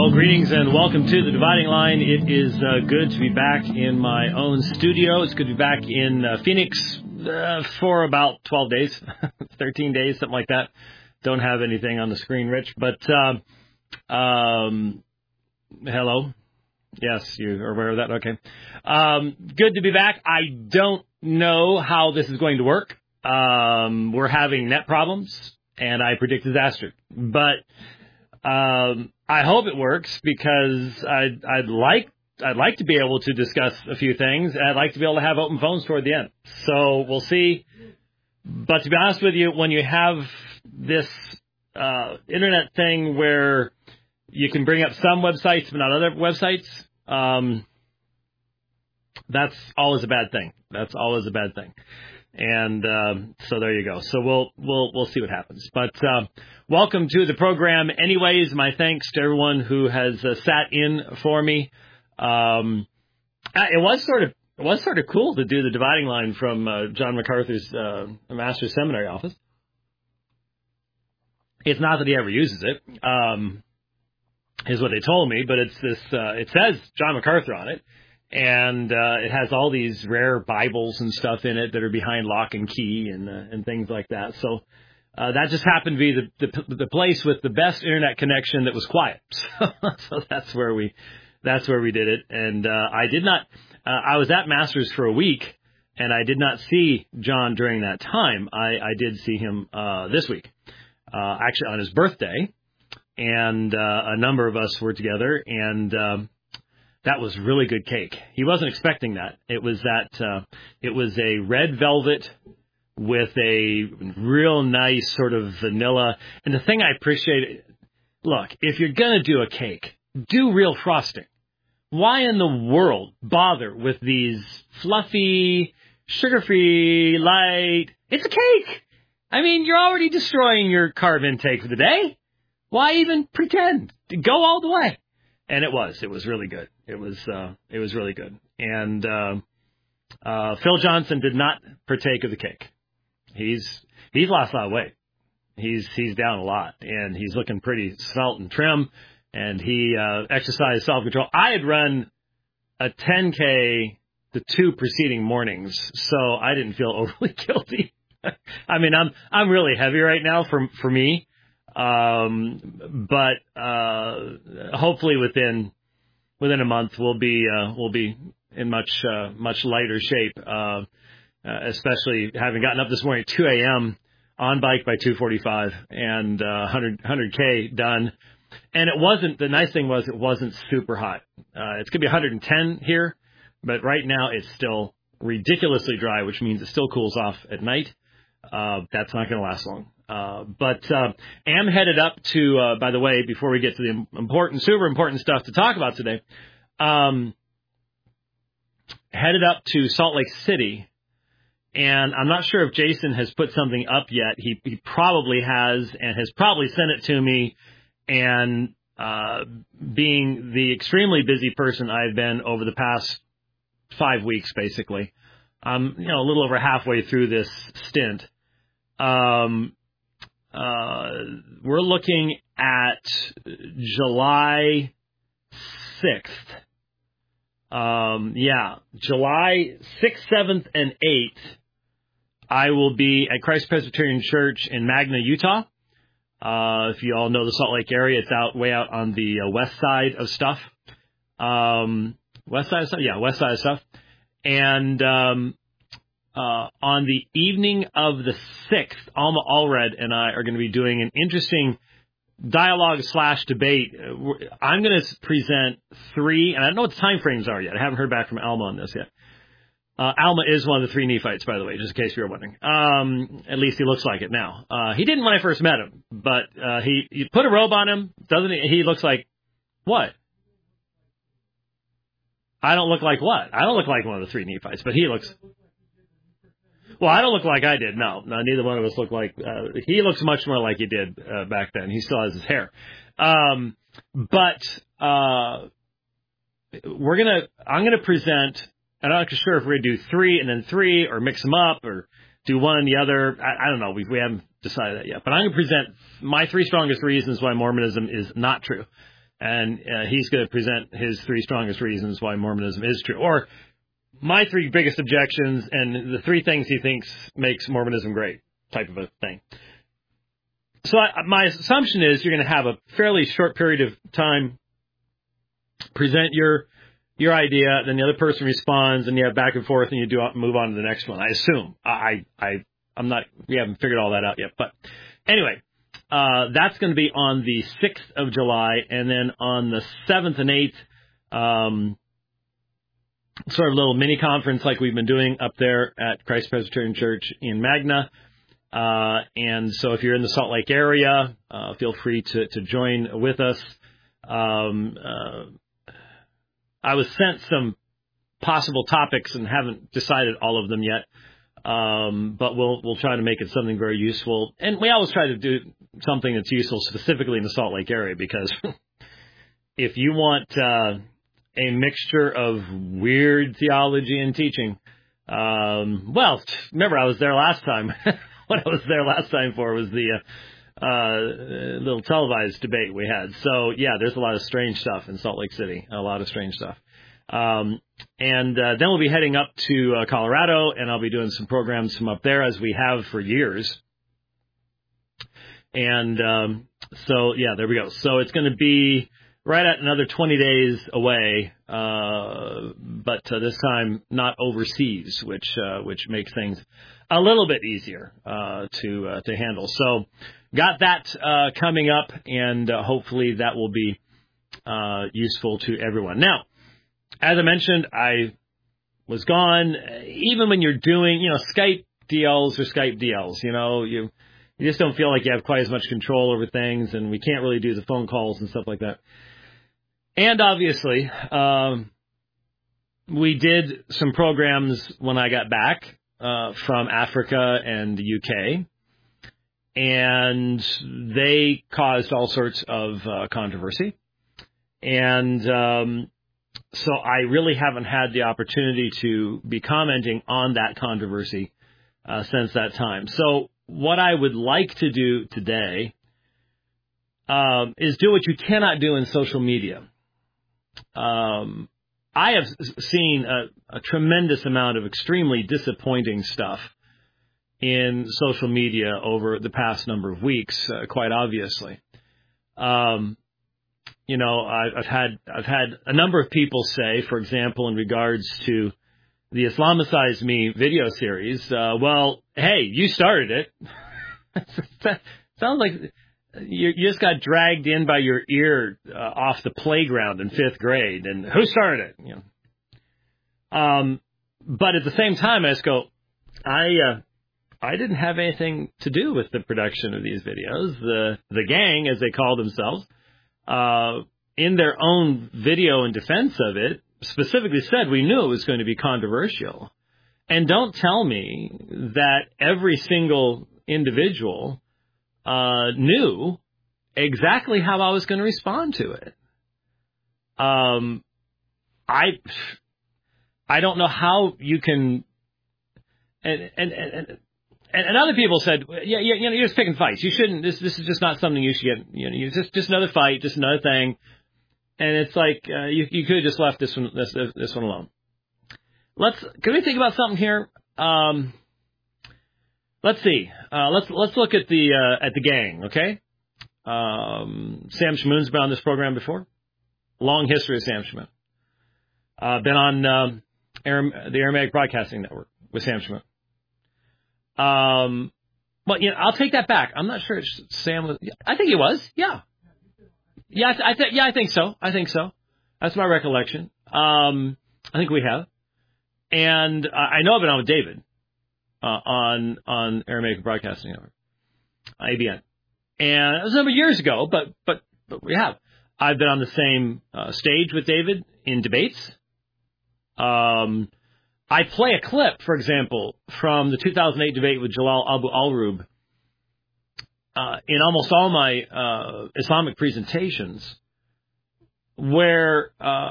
Well, greetings and welcome to the Dividing Line. It is good to be back in my own studio. It's good to be back in Phoenix for about 12 days, 13 days, something like that. Don't have anything on the screen, Rich, but hello. Yes, you are aware of that? Okay. Good to be back. I don't know how this is going to work. We're having net problems, and I predict disaster. But I hope it works because I'd like to be able to discuss a few things, and I'd like to be able to have open phones toward the end. So we'll see. But to be honest with you, when you have this internet thing where you can bring up some websites but not other websites, that's always a bad thing. That's always a bad thing. And so there you go. So we'll see what happens. But welcome to the program. Anyways, my thanks to everyone who has sat in for me. It was sort of cool to do the Dividing Line from John MacArthur's Master's Seminary office. It's not that he ever uses it, is what they told me, but it's this. It says John MacArthur on it. And it has all these rare Bibles and stuff in it that are behind lock and key and things like that. So that just happened to be the place with the best internet connection that was quiet. So that's where we did it. And I did not. I was at Masters for a week, and I did not see John during that time. I did see him this week, actually on his birthday, and a number of us were together and. That was really good cake. He wasn't expecting that. It was a red velvet with a real nice sort of vanilla. And the thing I appreciate, look, if you're going to do a cake, do real frosting. Why in the world bother with these fluffy, sugar-free, light? It's a cake. I mean, you're already destroying your carb intake for the day. Why even pretend? Go all the way. And it was really good. It was really good. And Phil Johnson did not partake of the cake. He's lost a lot of weight. He's down a lot, and he's looking pretty svelte and trim. And he exercised self-control. I had run a 10K the 2 preceding mornings, so I didn't feel overly guilty. I mean, I'm really heavy right now for me. But hopefully within a month we'll be in much lighter shape, especially having gotten up this morning at 2 a.m. on bike by 2:45 and 100K done. And the nice thing was it wasn't super hot. It's going to be 110 here, but right now it's still ridiculously dry, which means it still cools off at night. That's not going to last long. But am headed up to, by the way, before we get to the super important stuff to talk about today, headed up to Salt Lake City. And I'm not sure if Jason has put something up yet. He probably has and has probably sent it to me. And being the extremely busy person I've been over the past 5 weeks, basically, I'm a little over halfway through this stint. We're looking at July 6th. July 6th, 7th, and 8th, I will be at Christ Presbyterian Church in Magna, Utah. If you all know the Salt Lake area, it's way out on the west side of stuff. West side of stuff? Yeah, west side of stuff. And on the evening of the 6th, Alma Allred and I are going to be doing an interesting dialogue/debate. I'm going to present 3, and I don't know what the time frames are yet. I haven't heard back from Alma on this yet. Alma is one of the 3 Nephites, by the way, just in case you were wondering. At least he looks like it now. He didn't when I first met him, but you put a robe on him, doesn't he? He looks like what? I don't look like what? I don't look like one of the 3 Nephites, but he looks... Well, I don't look like I did. No, neither one of us look like. He looks much more like he did back then. He still has his hair. But I'm gonna present. I'm not sure if we're gonna do 3 and then 3 or mix them up or do one and the other. I don't know. We haven't decided that yet. But I'm gonna present my 3 strongest reasons why Mormonism is not true. and he's going to present his 3 strongest reasons why Mormonism is true, or my 3 biggest objections and the 3 things he thinks makes Mormonism great, type of a thing. So my assumption is you're going to have a fairly short period of time, present your idea, then the other person responds, and you have back and forth, and you move on to the next one. I assume. I'm not. We haven't figured all that out yet, but anyway, that's going to be on the 6th of July, and then on the 7th and 8th, sort of a little mini conference like we've been doing up there at Christ Presbyterian Church in Magna. And so if you're in the Salt Lake area, feel free to join with us. I was sent some possible topics and haven't decided all of them yet. But we'll try to make it something very useful. And we always try to do something that's useful specifically in the Salt Lake area, because if you want a mixture of weird theology and teaching, well, remember I was there last time. What I was there last time for was the little televised debate we had. So, yeah, there's a lot of strange stuff in Salt Lake City, a lot of strange stuff. And then we'll be heading up to Colorado, and I'll be doing some programs from up there, as we have for years. And so, yeah, there we go. So it's going to be right at another 20 days away, but this time not overseas, which makes things a little bit easier to handle. So got that coming up, and hopefully that will be useful to everyone. Now, as I mentioned, I was gone. Even when you're doing, Skype DLs or Skype DLs, you just don't feel like you have quite as much control over things, and we can't really do the phone calls and stuff like that. And obviously, we did some programs when I got back from Africa and the UK, and they caused all sorts of controversy. And so I really haven't had the opportunity to be commenting on that controversy since that time. So what I would like to do today is do what you cannot do in social media. I have seen a tremendous amount of extremely disappointing stuff in social media over the past number of weeks, quite obviously. I've had a number of people say, for example, in regards to the Islamicize Me video series, well, hey, you started it. Sounds like you just got dragged in by your ear off the playground in 5th grade, and who started it? But at the same time, I just go, I didn't have anything to do with the production of these videos. The gang, as they call themselves, in their own video in defense of it, specifically said we knew it was going to be controversial. And don't tell me that every single individual knew exactly how I was going to respond to it. I don't know how you can, and other people said, you're just picking fights. You shouldn't. This is just not something you should get. Just another fight, just another thing. And it's like you could have just left this one alone. Can we think about something here? Let's see. Let's look at the gang. Okay. Sam Shamoon's been on this program before. Long history of Sam Shamoon. Been on the Aramaic Broadcasting Network with Sam Shamoon. But I'll take that back. I'm not sure Sam was. I think he was. Yeah. Yeah, I think so. That's my recollection. I think we have. And I know I've been on with David on Aramaic Broadcasting Network, ABN. And it was a number of years ago, but we have. I've been on the same stage with David in debates. I play a clip, for example, from the 2008 debate with Jalal Abu Al-Rub. In almost all my Islamic presentations, where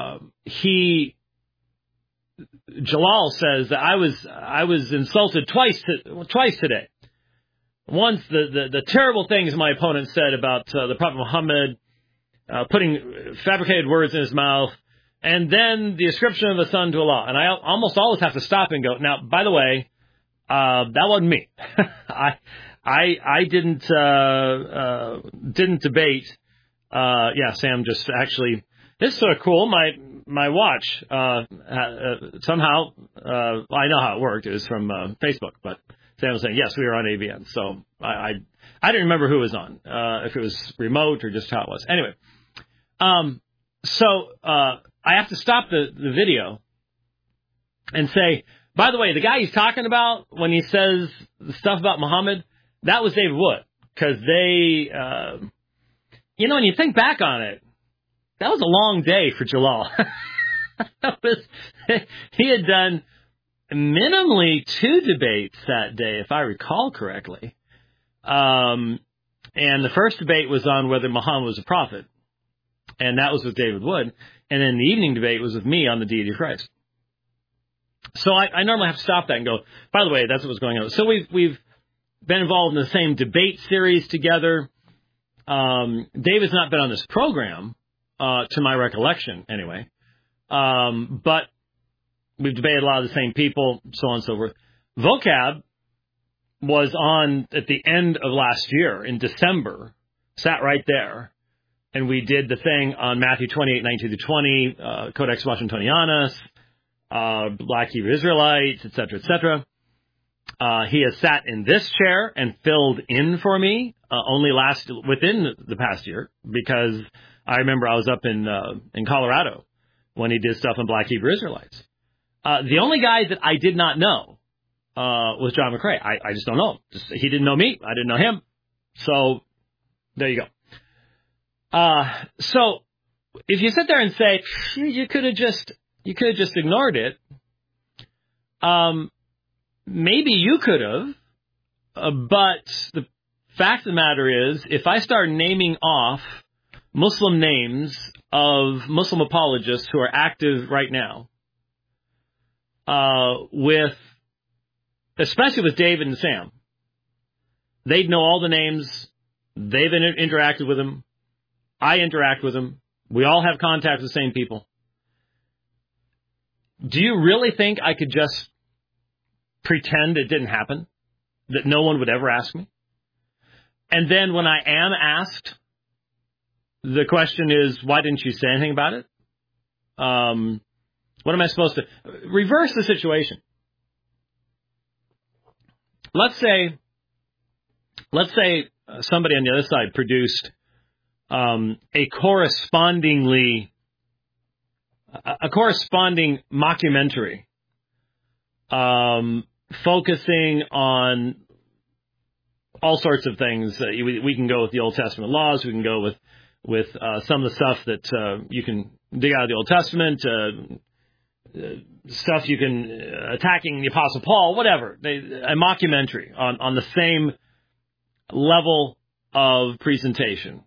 Jalal says that I was insulted twice today. Once the terrible things my opponent said about the Prophet Muhammad, putting fabricated words in his mouth, and then the ascription of the Son to Allah. And I almost always have to stop and go, now, by the way, that wasn't me. I didn't debate. Sam just actually, this is sort of cool. My watch, somehow, I know how it worked. It was from Facebook, but Sam was saying, yes, we were on AVN. So I didn't remember who was on, if it was remote or just how it was. Anyway, I have to stop the video and say, by the way, the guy he's talking about when he says the stuff about Muhammad, that was David Wood. Because they, when you think back on it, that was a long day for Jalal. He had done minimally 2 debates that day, if I recall correctly. And the first debate was on whether Muhammad was a prophet. And that was with David Wood. And then the evening debate was with me on the deity of Christ. So I normally have to stop that and go, by the way, that's what was going on. So we've been involved in the same debate series together. David's not been on this program, to my recollection, anyway. But we've debated a lot of the same people, so on and so forth. Vocab was on at the end of last year, in December, sat right there. And we did the thing on Matthew 28:19-20, Codex Washingtonianus, Black Hebrew Israelites, et cetera, he has sat in this chair and filled in for me within the past year, because I remember I was up in Colorado when he did stuff on Black Hebrew Israelites. The only guy that I did not know was John McCrae. I just don't know him. He didn't know me. I didn't know him. So there you go. So if you sit there and say you could have just ignored it, maybe you could have, but the fact of the matter is, if I start naming off Muslim names of Muslim apologists who are active right now, especially with David and Sam, they'd know all the names. They've interacted with them. I interact with them. We all have contact with the same people. Do you really think I could just pretend it didn't happen? That no one would ever ask me? And then when I am asked, the question is, why didn't you say anything about it? What am I supposed to... Reverse the situation. Let's say somebody on the other side produced a corresponding mockumentary, focusing on all sorts of things. We can go with the Old Testament laws. We can go with some of the stuff that you can dig out of the Old Testament, stuff you can attacking the Apostle Paul, whatever. A mockumentary on the same level of presentation.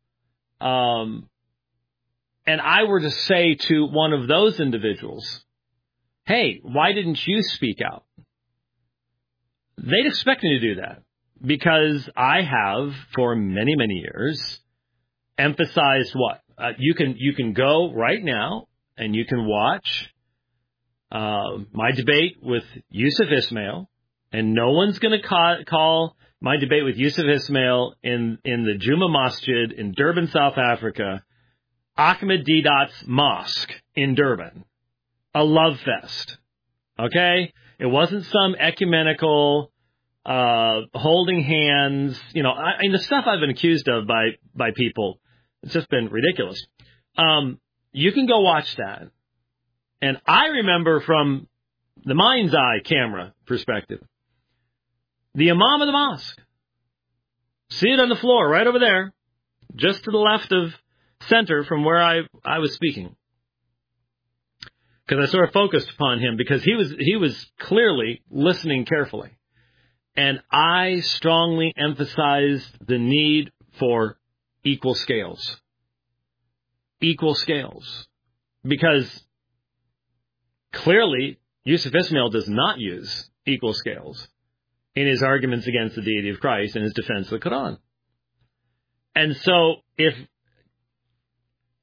And I were to say to one of those individuals, hey, why didn't you speak out? They'd expect me to do that, because I have, for many, many years, emphasized what? You can go right now and you can watch my debate with Yusuf Ismail, and no one's going to call my debate with Yusuf Ismail in the Juma Masjid in Durban, South Africa, Ahmed Deedat's mosque in Durban, a love fest. Okay? It wasn't some ecumenical holding hands. The stuff I've been accused of by people, it's just been ridiculous. You can go watch that. And I remember from the mind's eye camera perspective, the Imam of the mosque, seated on the floor right over there, just to the left of center from where I was speaking. Because I sort of focused upon him, because he was clearly listening carefully. And I strongly emphasized the need for equal scales. Equal scales. Because clearly, Yusuf Ismail does not use equal scales in his arguments against the deity of Christ and his defense of the Quran. And so, if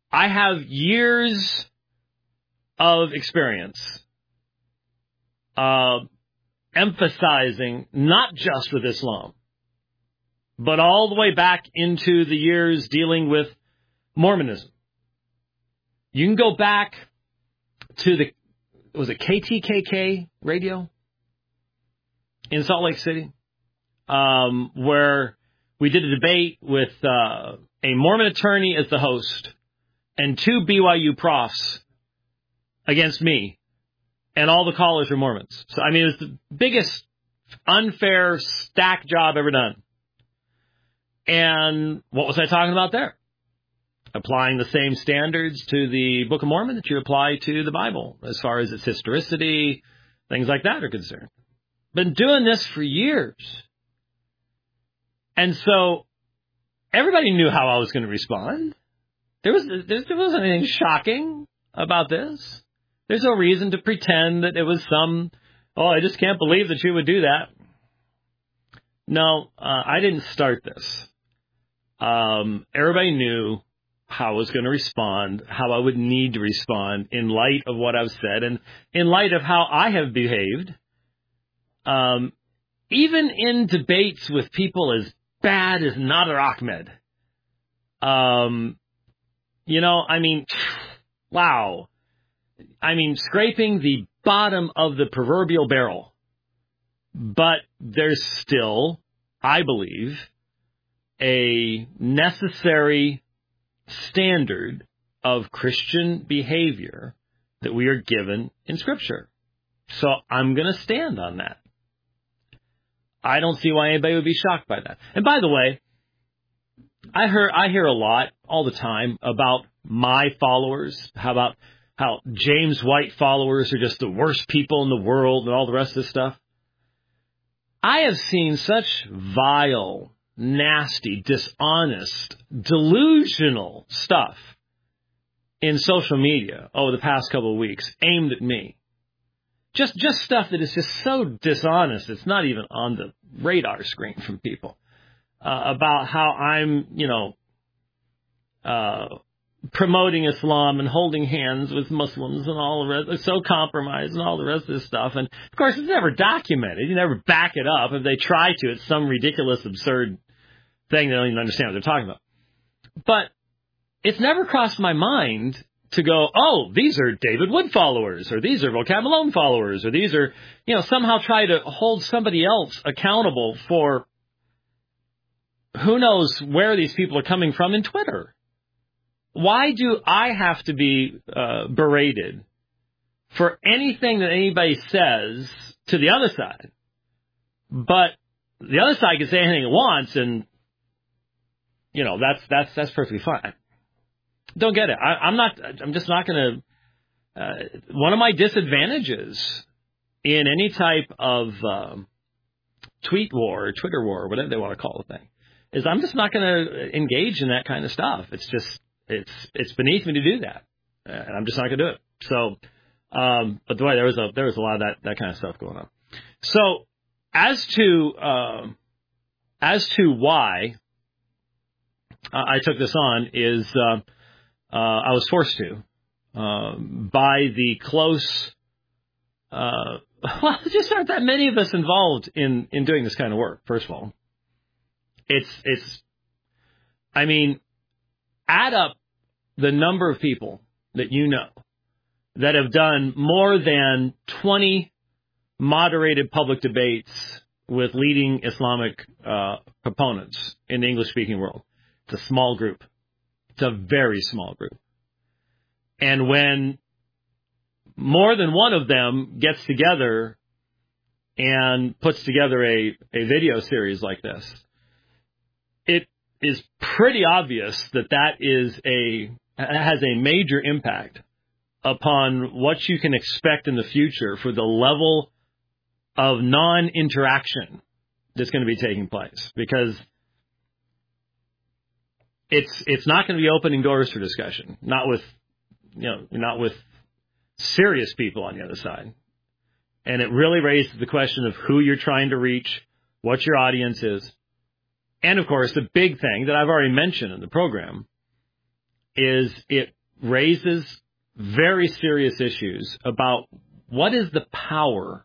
I have years of experience emphasizing not just with Islam, but all the way back into the years dealing with Mormonism. You can go back to was it KTKK radio in Salt Lake City, where we did a debate with a Mormon attorney as the host and two BYU profs against me, and all the callers were Mormons. So, I mean, it was the biggest unfair stack job ever done. And what was I talking about there? Applying the same standards to the Book of Mormon that you apply to the Bible, as far as its historicity, things like that are concerned. Been doing this for years. And so everybody knew how I was going to respond. There wasn't anything shocking about this. There's no reason to pretend that it was I just can't believe that you would do that. No, I didn't start this. Everybody knew how I was going to respond, how I would need to respond in light of what I've said and in light of how I have behaved. Even in debates with people as bad as Nader Ahmed. Wow. I mean, scraping the bottom of the proverbial barrel. But there's still, I believe, a necessary standard of Christian behavior that we are given in Scripture. So I'm going to stand on that. I don't see why anybody would be shocked by that. And by the way, I hear a lot all the time about my followers, how James White followers are just the worst people in the world and all the rest of this stuff. I have seen such vile, nasty, dishonest, delusional stuff in social media over the past couple of weeks aimed at me. Just stuff that is just so dishonest, it's not even on the radar screen from people. About how I'm, promoting Islam and holding hands with Muslims and all the rest. It's so compromised and all the rest of this stuff. And, of course, it's never documented. You never back it up. If they try to, it's some ridiculous, absurd thing they don't even understand what they're talking about. But it's never crossed my mind to go, oh, these are David Wood followers, or these are Vocab Malone followers, or these are, somehow try to hold somebody else accountable for who knows where these people are coming from in Twitter. Why do I have to be berated for anything that anybody says to the other side? But the other side can say anything it wants, and that's perfectly fine. Don't get it. I'm just not going to. One of my disadvantages in any type of tweet war or Twitter war or whatever they want to call the thing is I'm just not going to engage in that kind of stuff. It's just it's beneath me to do that, and I'm just not going to do it. So, but the way there was a lot of that kind of stuff going on. So, as to why I took this on is. I was forced to by the close. Well, there just aren't that many of us involved in doing this kind of work. First of all, add up the number of people that you know that have done more than 20 moderated public debates with leading Islamic proponents in the English-speaking world. It's a small group. It's a very small group. And when more than one of them gets together and puts together a video series like this, it is pretty obvious that has a major impact upon what you can expect in the future for the level of non-interaction that's going to be taking place. Because it's not going to be opening doors for discussion, not with serious people on the other side. And it really raises the question of who you're trying to reach, what your audience is. And of course, the big thing that I've already mentioned in the program is it raises very serious issues about what is the power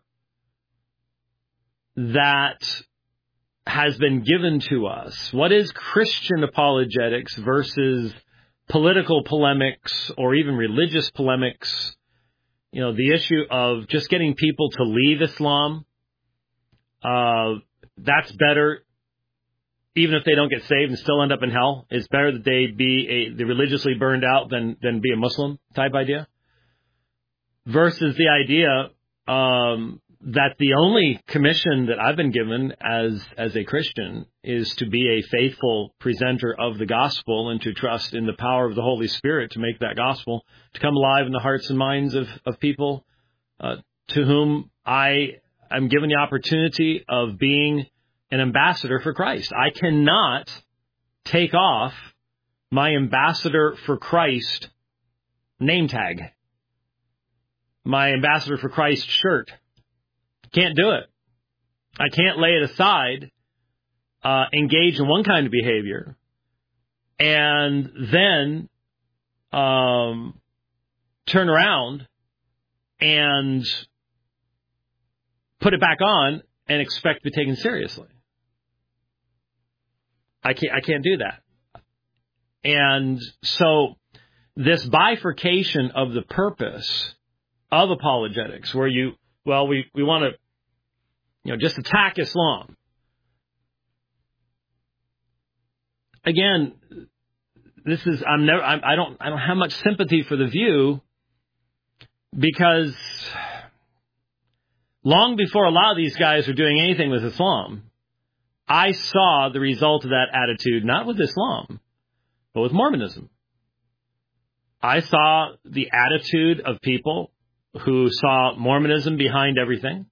that has been given to us. What is Christian apologetics versus political polemics or even religious polemics? You know, the issue of just getting people to leave Islam, that's better, even if they don't get saved and still end up in hell. It's better that they be the religiously burned out than be a Muslim type idea. Versus the idea that the only commission that I've been given as a Christian is to be a faithful presenter of the gospel and to trust in the power of the Holy Spirit to make that gospel to come alive in the hearts and minds of people to whom I am given the opportunity of being an ambassador for Christ. I cannot take off my ambassador for Christ name tag, my ambassador for Christ shirt. Can't do it. I can't lay it aside, engage in one kind of behavior, and then turn around and put it back on and expect to be taken seriously. I can't do that. And so this bifurcation of the purpose of apologetics, where we want to, just attack Islam. Again, I don't have much sympathy for the view, because long before a lot of these guys were doing anything with Islam, I saw the result of that attitude, not with Islam, but with Mormonism. I saw the attitude of people who saw Mormonism behind everything,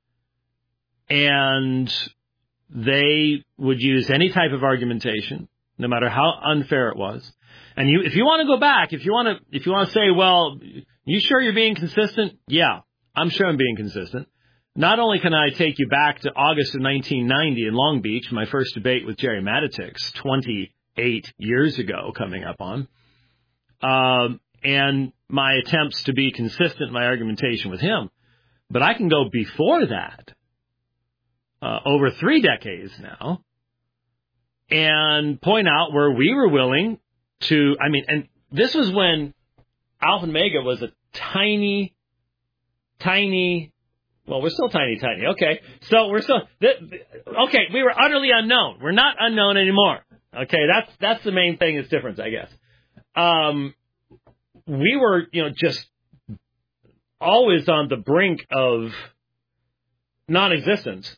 and they would use any type of argumentation, no matter how unfair it was. And if you want to go back, if you want to say, well, you sure you're being consistent? Yeah, I'm sure I'm being consistent. Not only can I take you back to August of 1990 in Long Beach, my first debate with Jerry Matitix, 28 years ago, coming up on, and my attempts to be consistent in my argumentation with him, but I can go before that, over 3 decades now, and point out where we were willing to, and this was when Alpha and Omega was a tiny, well, we're still tiny. Okay. So we're still, we were utterly unknown. We're not unknown anymore. Okay. That's the main thing that's different, I guess. We were, just always on the brink of non-existence.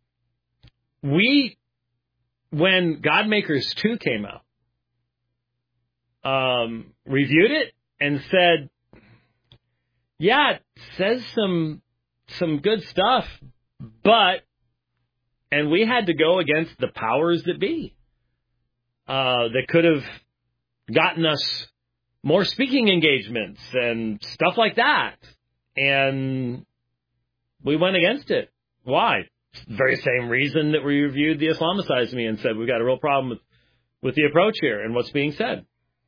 When Godmakers 2 came out, reviewed it and said, yeah, it says some good stuff, and we had to go against the powers that be, that could have gotten us more speaking engagements and stuff like that. And we went against it. Why? The very same reason that we reviewed the Islamicized Me and said we've got a real problem with the approach here and what's being said.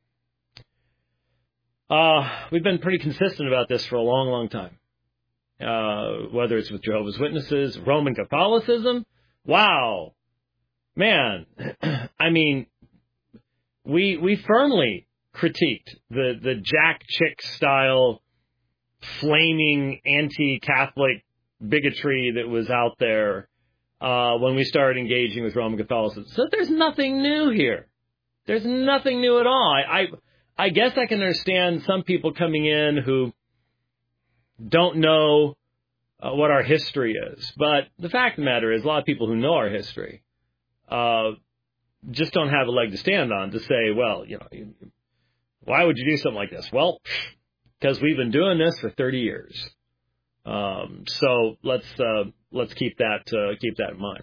We've been pretty consistent about this for a long, long time. Whether it's with Jehovah's Witnesses, Roman Catholicism. Wow. Man, we firmly critiqued the Jack Chick style flaming anti-Catholic bigotry that was out there when we started engaging with Roman Catholicism. So there's nothing new here. There's nothing new at all. I guess I can understand some people coming in who don't know what our history is. But the fact of the matter is a lot of people who know our history just don't have a leg to stand on to say, well, why would you do something like this? Well, because we've been doing this for 30 years. So let's keep that in mind.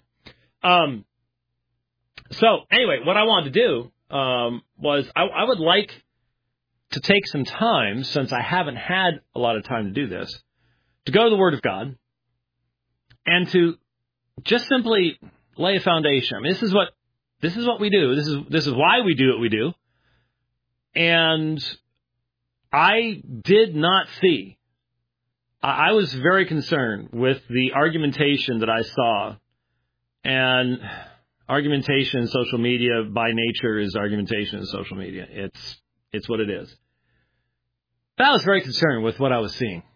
So anyway, what I wanted to do was I would like to take some time, since I haven't had a lot of time to do this, to go to the Word of God and to just simply lay a foundation. This is what we do. This is why we do what we do. And I did not see. I was very concerned with the argumentation that I saw, and argumentation in social media by nature is argumentation in social media. It's what it is. But I was very concerned with what I was seeing.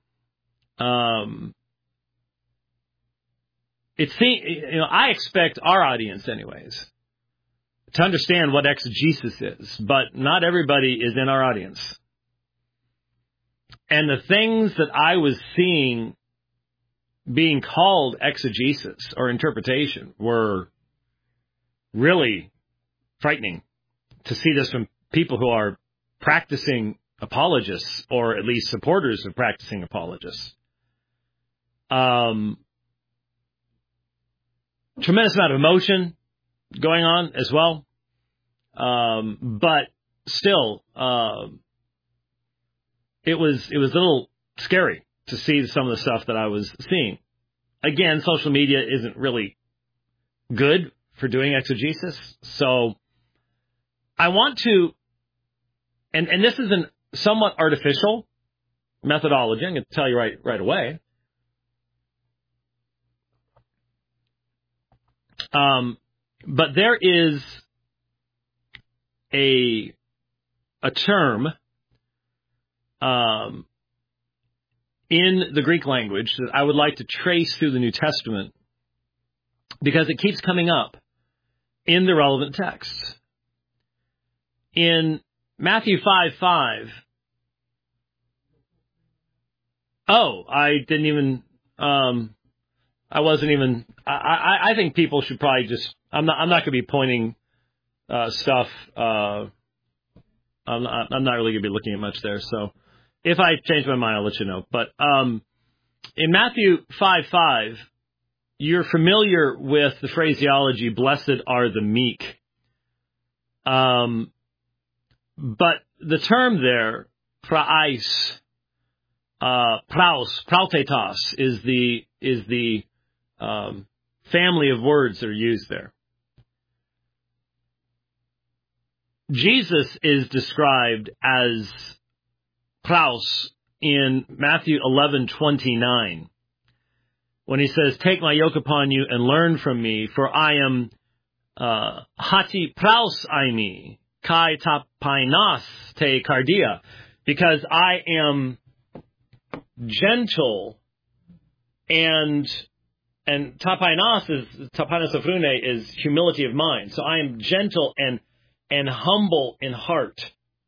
I expect our audience, anyways, to understand what exegesis is, but not everybody is in our audience. And the things that I was seeing being called exegesis or interpretation were really frightening to see this from people who are practicing apologists, or at least supporters of practicing apologists. Tremendous amount of emotion going on as well. But still, it was a little scary to see some of the stuff that I was seeing. Again, social media isn't really good for doing exegesis. So I want to, and this is a somewhat artificial methodology. I'm going to tell you right away. But there is a term in the Greek language that I would like to trace through the New Testament because it keeps coming up in the relevant texts. In Matthew 5:5, I think people should probably just, I'm not going to be pointing stuff. I'm not really going to be looking at much there. So if I change my mind, I'll let you know. But in Matthew 5:5, you're familiar with the phraseology, blessed are the meek. But the term there, praus, prautetos, is the family of words that are used there. Jesus is described as praus in Matthew 11:29, when he says, "Take my yoke upon you and learn from me, for I am hati praus aimi, kai tapainas te cardia," because I am gentle and tapainas sophrune is humility of mind. So I am gentle and humble in heart.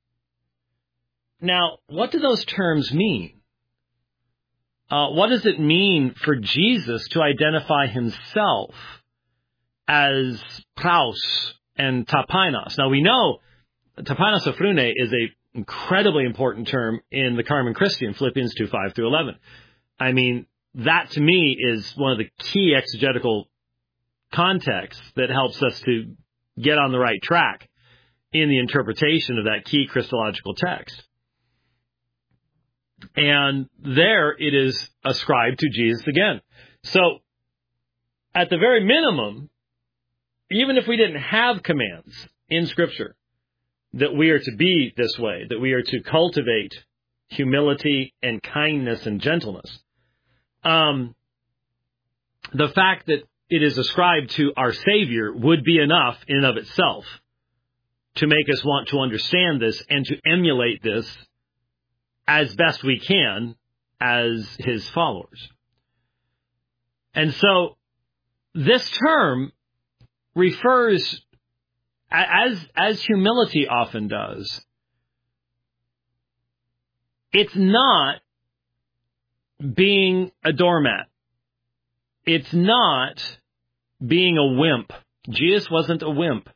Now, what do those terms mean? What does it mean for Jesus to identify himself as praus and tapainos? Now, we know tapainos sophrune is a incredibly important term in the Carmen Christi, Philippians 2:5 through 11. I mean, that to me is one of the key exegetical contexts that helps us to get on the right track in the interpretation of that key Christological text. And there it is ascribed to Jesus again. So, at the very minimum, even if we didn't have commands in Scripture that we are to be this way, that we are to cultivate humility and kindness and gentleness, the fact that it is ascribed to our Savior would be enough in and of itself to make us want to understand this and to emulate this as best we can as his followers. And so this term refers, as humility often does, it's not being a doormat. It's not being a wimp. Jesus wasn't a wimp.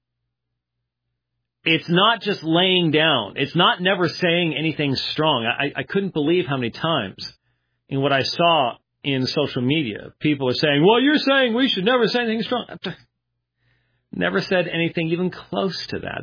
It's not just laying down. It's not never saying anything strong. I couldn't believe how many times in what I saw in social media, people are saying, well, you're saying we should never say anything strong. Never said anything even close to that.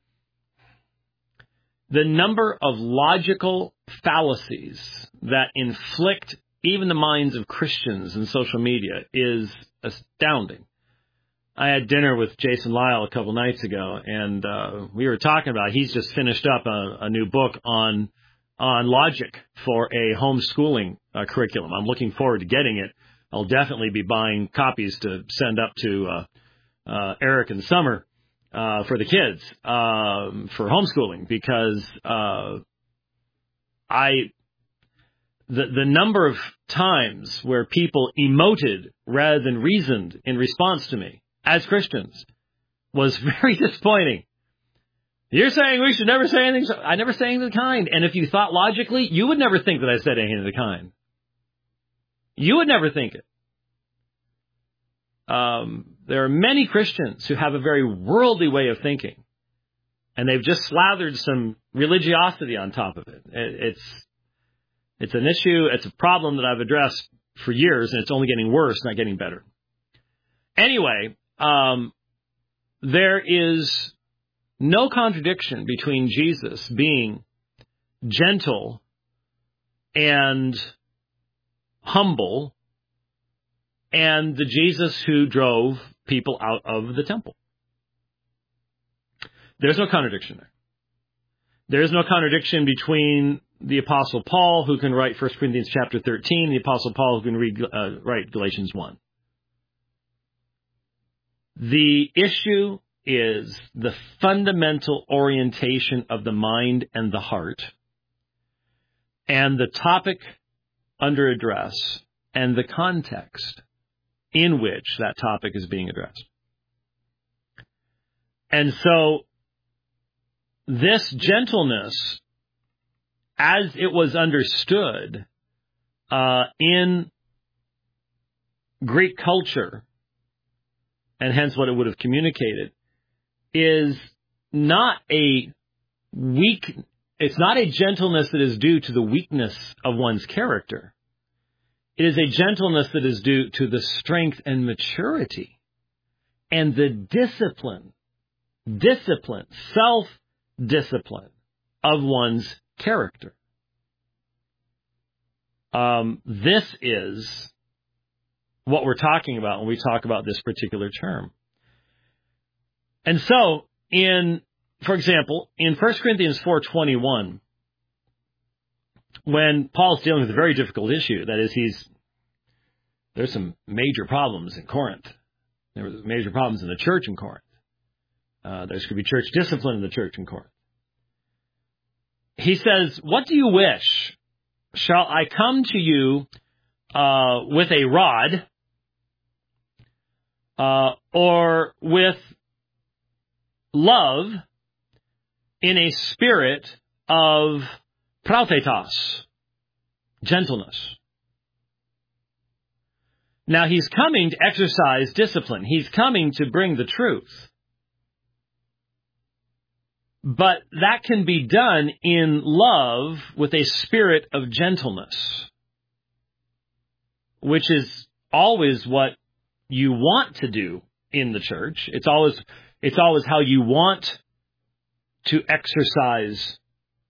The number of logical fallacies that inflict even the minds of Christians in social media is astounding. I had dinner with Jason Lyle a couple nights ago, and we were talking about, he's just finished up a new book on logic for a homeschooling curriculum. I'm looking forward to getting it. I'll definitely be buying copies to send up to Eric and Summer for the kids for homeschooling, because the number of times where people emoted rather than reasoned in response to me as Christians was very disappointing. You're saying we should never say anything. I never say anything of the kind. And if you thought logically, you would never think that I said anything of the kind. You would never think it. There are many Christians who have a very worldly way of thinking, and they've just slathered some religiosity on top of it. It's an issue, it's a problem that I've addressed for years, and it's only getting worse, not getting better. Anyway, there is no contradiction between Jesus being gentle and humble and the Jesus who drove people out of the temple. There's no contradiction there. There is no contradiction between the Apostle Paul, who can write 1 Corinthians chapter 13, and the Apostle Paul, who can write Galatians 1. The issue is the fundamental orientation of the mind and the heart, and the topic under address, and the context in which that topic is being addressed. And so, this gentleness, as it was understood in Greek culture, and hence what it would have communicated, is not a it's not a gentleness that is due to the weakness of one's character. It is a gentleness that is due to the strength and maturity and the discipline, self-discipline of one's character. This is what we're talking about when we talk about this particular term. And so, for example, in 1 Corinthians 4:21, when Paul's dealing with a very difficult issue, that is, there's some major problems in Corinth. There were major problems in the church in Corinth. There's going to be church discipline in the church in Corinth. He says, "What do you wish? Shall I come to you with a rod, or with love in a spirit of prothetos, gentleness?" Now, he's coming to exercise discipline. He's coming to bring the truth. But that can be done in love with a spirit of gentleness, which is always what you want to do in the church. It's always how you want to exercise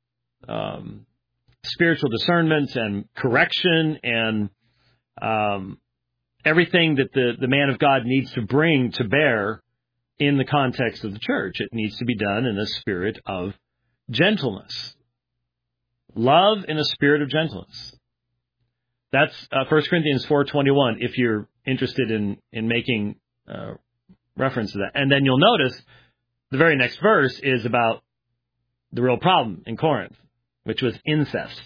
spiritual discernment and correction and everything that the man of God needs to bring to bear in the context of the church. It needs to be done in a spirit of gentleness. Love in a spirit of gentleness. That's 1 Corinthians 4:21, if you're interested in making reference to that. And then you'll notice the very next verse is about the real problem in Corinth, which was incest,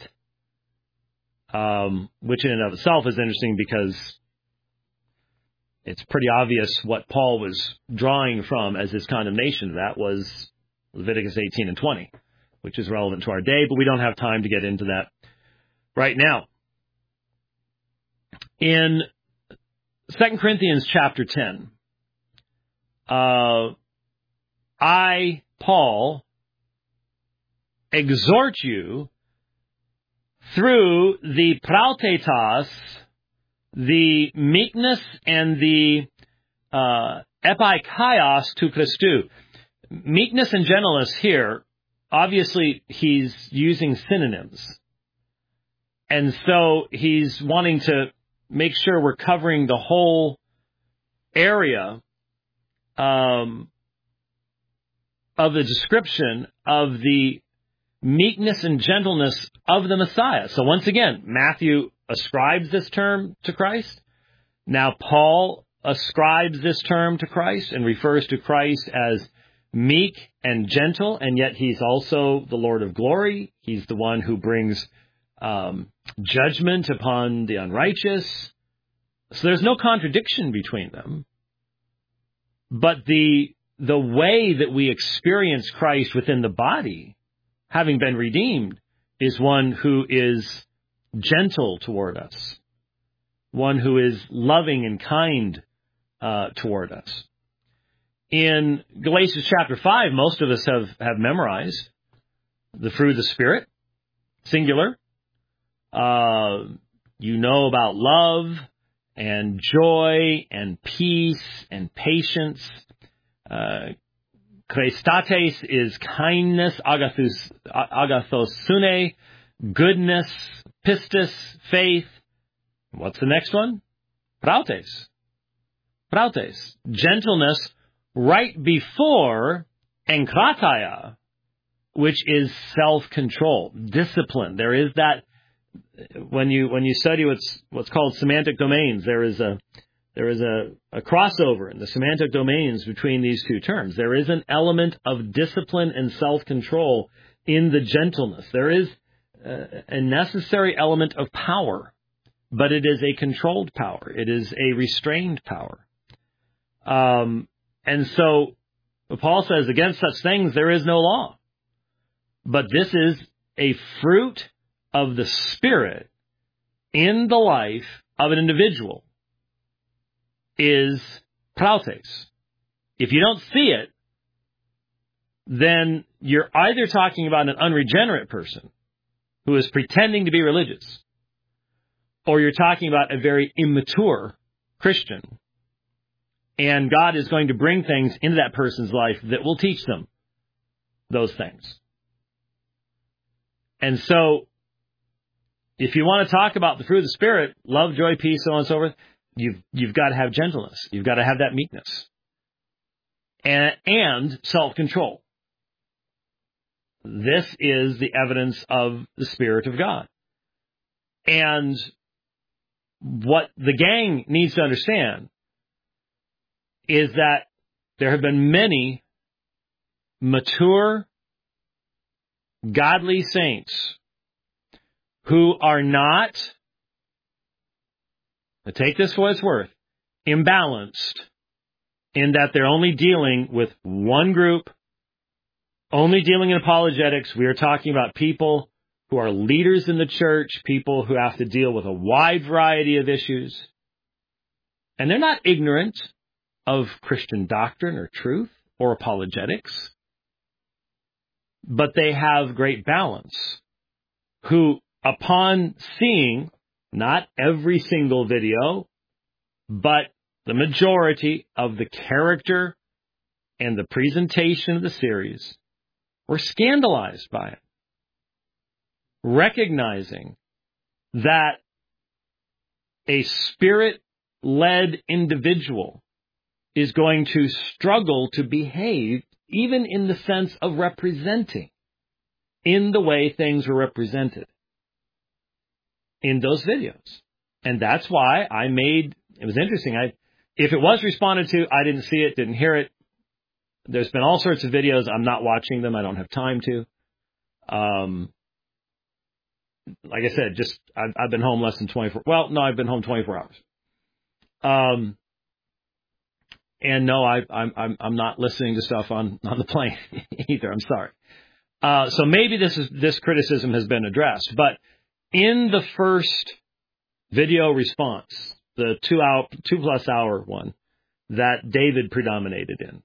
which in and of itself is interesting because it's pretty obvious what Paul was drawing from as his condemnation. That was Leviticus 18 and 20, which is relevant to our day, but we don't have time to get into that right now. In 2 Corinthians chapter 10, I, Paul, exhort you through the praotetos, the meekness, and the epikaios to Christou. Meekness and gentleness here, obviously he's using synonyms. And so he's wanting to make sure we're covering the whole area of the description of the meekness and gentleness of the Messiah. So once again, Matthew ascribes this term to Christ. Now Paul ascribes this term to Christ and refers to Christ as meek and gentle, and yet he's also the Lord of glory. He's the one who brings judgment upon the unrighteous. So there's no contradiction between them. But the way that we experience Christ within the body, having been redeemed, is one who is gentle toward us, one who is loving and kind toward us. In Galatians chapter 5, most of us have memorized the fruit of the Spirit, singular. You know about love and joy and peace and patience. Chrestates is kindness, agathosune, goodness, pistis, faith. What's the next one? Prautes. Prautes. Gentleness right before enkratia, which is self-control, discipline. There is that, when you study what's called semantic domains, there is a crossover in the semantic domains between these two terms. There is an element of discipline and self-control in the gentleness. There is a necessary element of power, but it is a controlled power. It is a restrained power. And so Paul says, against such things there is no law. But this is a fruit of the Spirit in the life of an individual, is prautes. If you don't see it, then you're either talking about an unregenerate person who is pretending to be religious, or you're talking about a very immature Christian. And God is going to bring things into that person's life that will teach them those things. And so, if you want to talk about the fruit of the Spirit, love, joy, peace, so on and so forth, you've got to have gentleness. You've got to have that meekness. And self-control. This is the evidence of the Spirit of God. And what the gang needs to understand is that there have been many mature, godly saints who are not, take this for what it's worth, imbalanced, in that they're only dealing with one group, only dealing in apologetics. We are talking about people who are leaders in the church, people who have to deal with a wide variety of issues. And they're not ignorant of Christian doctrine or truth or apologetics, but they have great balance, who, upon seeing not every single video, but the majority of the character and the presentation of the series, were scandalized by it, recognizing that a Spirit-led individual is going to struggle to behave, even in the sense of representing, in the way things were represented in those videos. And that's why it was interesting. If it was responded to, I didn't see it, didn't hear it. There's been all sorts of videos. I'm not watching them. I don't have time to. Like I said, I've been home less than 24. Well, no, I've been home 24 hours. And no, I'm not listening to stuff on the plane either. I'm sorry. So maybe this criticism has been addressed, but in the first video response, the 2+ hour one that David predominated in,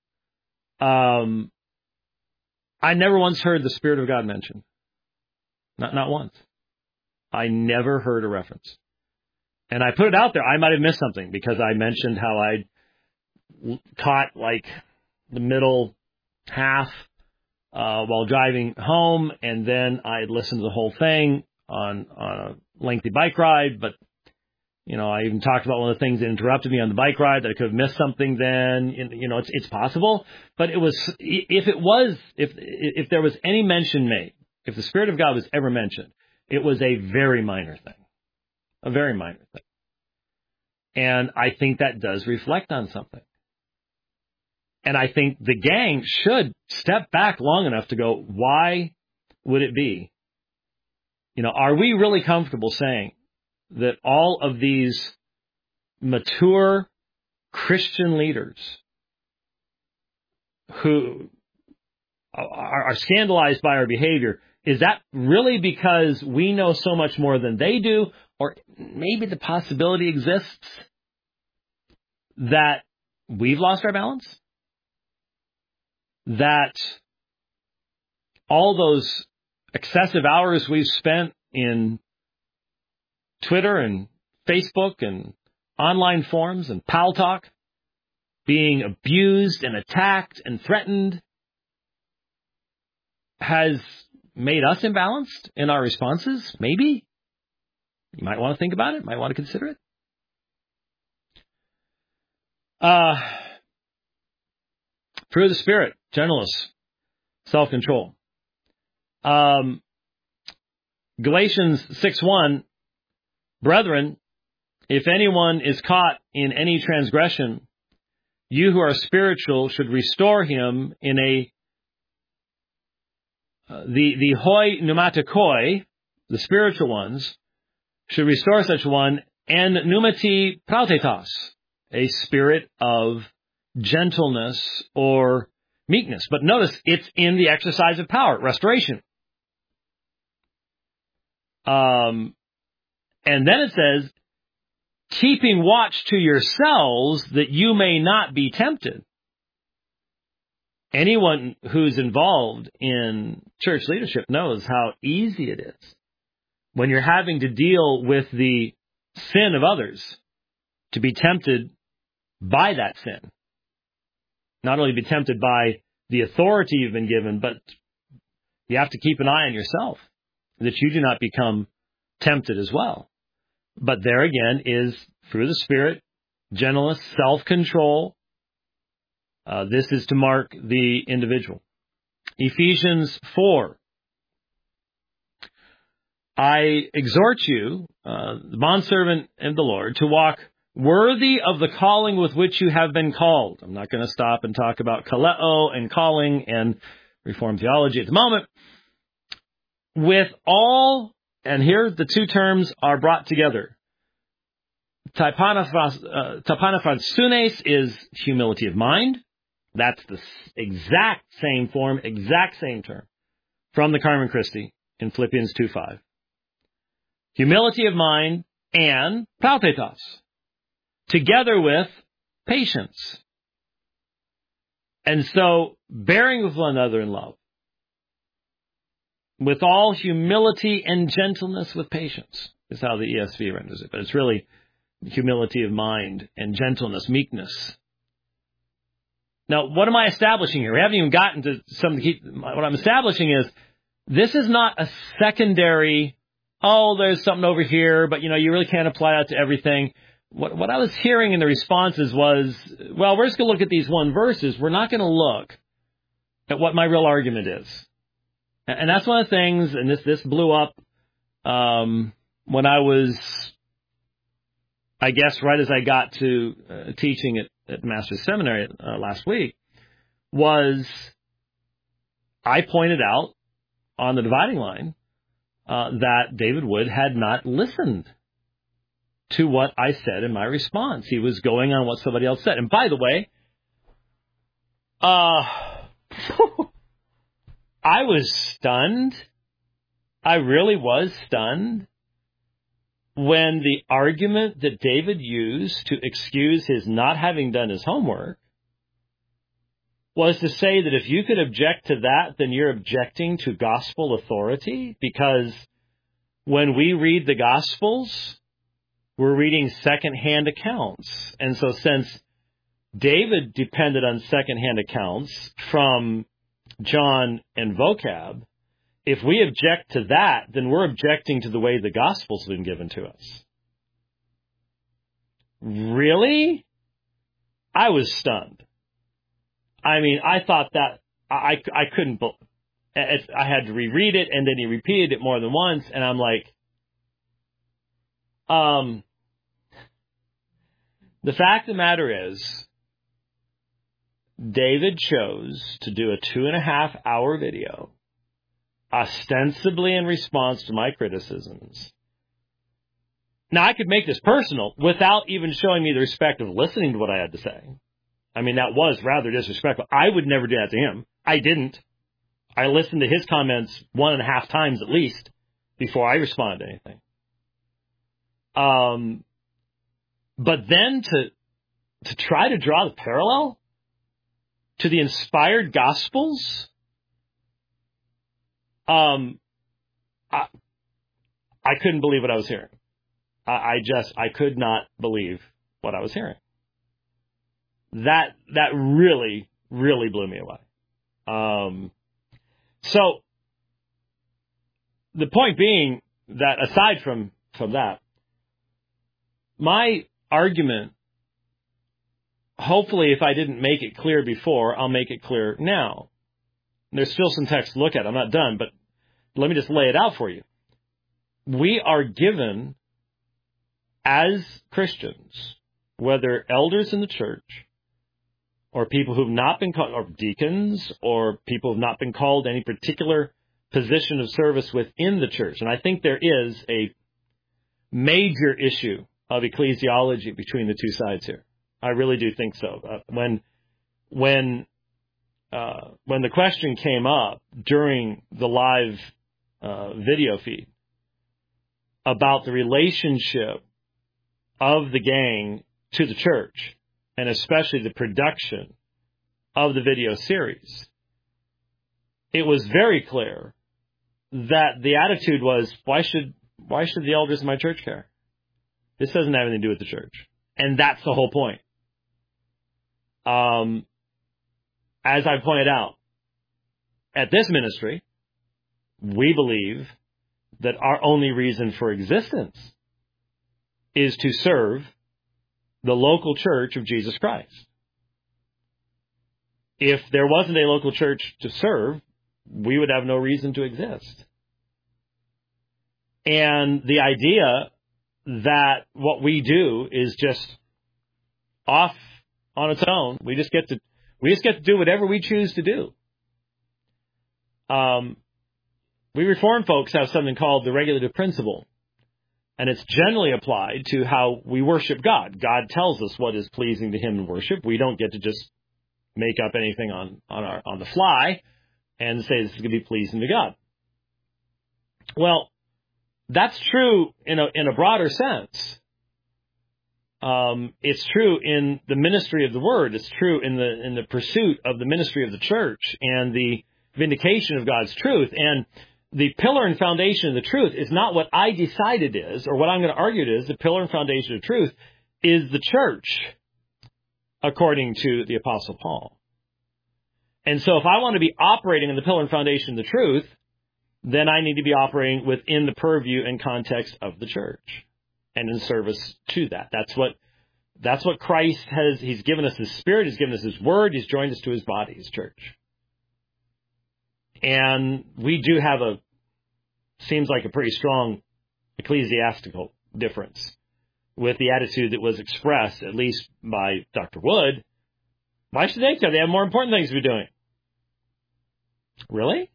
I never once heard the Spirit of God mentioned. Not once. I never heard a reference. And I put it out there. I might have missed something because I mentioned how I caught like the middle half while driving home, and then I listened to the whole thing on a lengthy bike ride. But I even talked about one of the things that interrupted me on the bike ride, that I could have missed something then. It's possible. But if there was any mention made, if the Spirit of God was ever mentioned, it was a very minor thing. A very minor thing. And I think that does reflect on something. And I think the gang should step back long enough to go, why would it be? Are we really comfortable saying that all of these mature Christian leaders who are scandalized by our behavior, is that really because we know so much more than they do? Or maybe the possibility exists that we've lost our balance? That all those excessive hours we've spent in Twitter and Facebook and online forums and Pal Talk, being abused and attacked and threatened, has made us imbalanced in our responses? Maybe. You might want to think about it. Might want to consider it. Fruit of the Spirit, gentleness, self-control. Galatians 6:1, brethren, if anyone is caught in any transgression, you who are spiritual should restore him in the hoi pneumatikoi, the spiritual ones, should restore such one, and pneumati prautetas, a spirit of gentleness or meekness. But notice, it's in the exercise of power, restoration. And then it says, keeping watch to yourselves that you may not be tempted. Anyone who's involved in church leadership knows how easy it is when you're having to deal with the sin of others to be tempted by that sin. Not only be tempted by the authority you've been given, but you have to keep an eye on yourself that you do not become tempted as well. But there again is fruit of the Spirit, gentleness, self-control. This is to mark the individual. Ephesians 4. I exhort you, the bondservant of the Lord, to walk worthy of the calling with which you have been called. I'm not going to stop and talk about kaleo and calling and Reformed theology at the moment. With all, and here the two terms are brought together. Tapanaphrasunes is humility of mind. That's the exact same form, exact same term from the Carmen Christi in Philippians 2:5. Humility of mind and prautetos, together with patience. And so, bearing with one another in love, with all humility and gentleness with patience, is how the ESV renders it. But it's really humility of mind and gentleness, meekness. Now, what am I establishing here? We haven't even gotten to some of the key. What I'm establishing is this is not a secondary, there's something over here, but you really can't apply that to everything. What I was hearing in the responses was, well, we're just going to look at these one verses. We're not going to look at what my real argument is. And that's one of the things, and this blew up when I was, I guess, right as I got to teaching at Master's Seminary last week, was I pointed out on the dividing line that David Wood had not listened to what I said in my response. He was going on what somebody else said. And by the way, I was stunned. I really was stunned when the argument that David used to excuse his not having done his homework was to say that if you could object to that, then you're objecting to gospel authority, because when we read the Gospels, we're reading secondhand accounts. And so since David depended on secondhand accounts from John and vocab, if we object to that, then we're objecting to the way the Gospel's been given to us. really? I was stunned. I mean, I thought that I couldn't. I had to reread it, and then he repeated it more than once, and I'm like, the fact of the matter is, David chose to do a 2.5-hour video, ostensibly in response to my criticisms. Now, I could make this personal without even showing me the respect of listening to what I had to say. I mean, that was rather disrespectful. I would never do that to him. I didn't. I listened to his comments 1.5 times at least before I responded to anything. But then to try to draw the parallel to the inspired Gospels, I couldn't believe what I was hearing. I could not believe what I was hearing. That really, really blew me away. So the point being that aside from that, my argument, hopefully if I didn't make it clear before, I'll make it clear now. There's still some text to look at. I'm not done, but let me just lay it out for you. We are given, as Christians, whether elders in the church or people who've not been called, or deacons, or people who've not been called any particular position of service within the church. And I think there is a major issue of ecclesiology between the two sides here. I really do think so. When the question came up during the live video feed about the relationship of the gang to the church, and especially the production of the video series, it was very clear that the attitude was, why should the elders in my church care? This doesn't have anything to do with the church. And that's the whole point. As I pointed out, at this ministry, we believe that our only reason for existence is to serve the local church of Jesus Christ. If there wasn't a local church to serve, we would have no reason to exist. And the idea that what we do is just off on its own, we just get to do whatever we choose to do. We Reformed folks have something called the regulative principle. And it's generally applied to how we worship God. God tells us what is pleasing to Him in worship. We don't get to just make up anything on the fly and say this is going to be pleasing to God. Well, that's true in a broader sense. It's true in the ministry of the Word. It's true in the pursuit of the ministry of the church and the vindication of God's truth. And the pillar and foundation of the truth is not what I decide it is, or what I'm going to argue it is. The pillar and foundation of truth is the church, according to the Apostle Paul. And so if I want to be operating in the pillar and foundation of the truth, then I need to be operating within the purview and context of the church and in service to that. That's what Christ has. He's given us His Spirit. He's given us His Word. He's joined us to His body, His church. And we do have seems like a pretty strong ecclesiastical difference with the attitude that was expressed, at least by Dr. Wood. Why should they care? They have more important things to be doing. Really?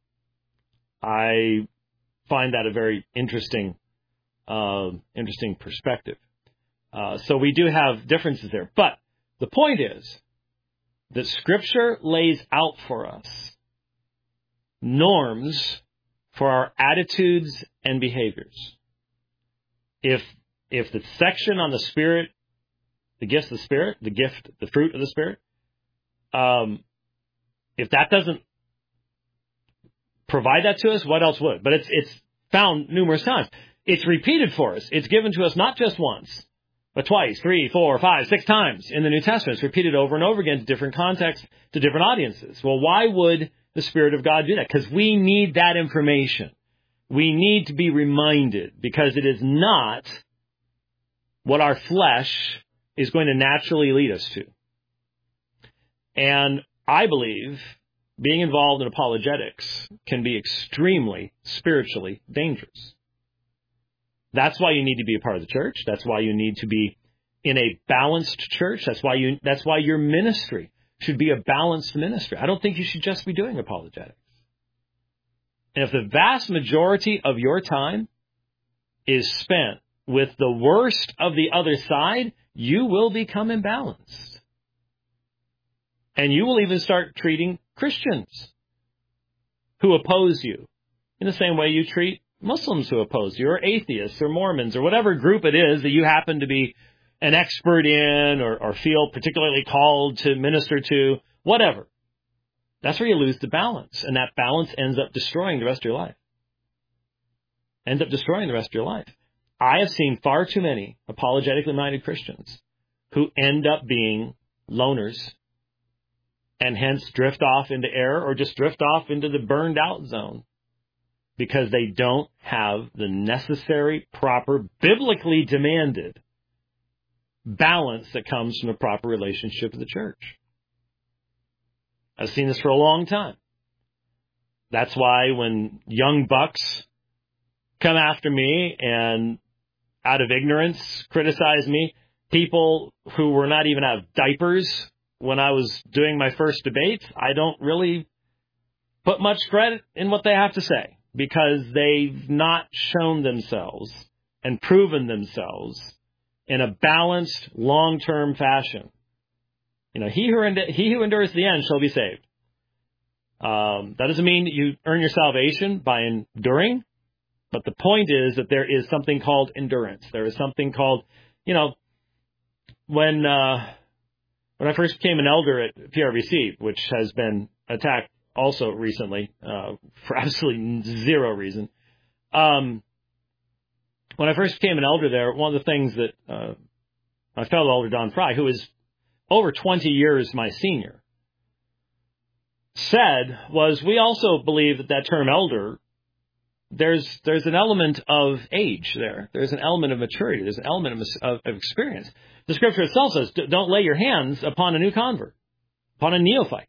I find that a very interesting perspective. So we do have differences there. But the point is that Scripture lays out for us norms for our attitudes and behaviors. If the section on the Spirit, the gifts of the Spirit, the fruit of the Spirit, if that doesn't provide that to us, what else would? But it's found numerous times. It's repeated for us. It's given to us not just once, but twice, 3, 4, 5, 6 times in the New Testament. It's repeated over and over again to different contexts, to different audiences. Well, why would the Spirit of God do that? Because we need that information. We need to be reminded, because it is not what our flesh is going to naturally lead us to. And I believe being involved in apologetics can be extremely spiritually dangerous. That's why you need to be a part of the church. That's why you need to be in a balanced church. That's why your ministry should be a balanced ministry. I don't think you should just be doing apologetics. And if the vast majority of your time is spent with the worst of the other side, you will become imbalanced. And you will even start treating Christians who oppose you in the same way you treat Muslims who oppose you, or atheists, or Mormons, or whatever group it is that you happen to be an expert in or feel particularly called to minister to, whatever. That's where you lose the balance, and that balance ends up destroying the rest of your life. Ends up destroying the rest of your life. I have seen far too many apologetically minded Christians who end up being loners and hence drift off into error or just drift off into the burned out zone because they don't have the necessary, proper, biblically demanded balance that comes from a proper relationship with the church. I've seen this for a long time. That's why when young bucks come after me and out of ignorance criticize me, people who were not even out of diapers when I was doing my first debates, I don't really put much credit in what they have to say because they've not shown themselves and proven themselves in a balanced, long-term fashion. You know, he who endures to the end shall be saved. That doesn't mean that you earn your salvation by enduring, but the point is that there is something called endurance. There is something called, you know, when I first became an elder at PRBC, which has been attacked also recently for absolutely zero reason. When I first became an elder there, one of the things that my fellow elder Don Fry, who is over 20 years my senior, said was, we also believe that term elder, there's an element of age there. There's an element of maturity. There's an element of experience. The scripture itself says, don't lay your hands upon a new convert, upon a neophyte.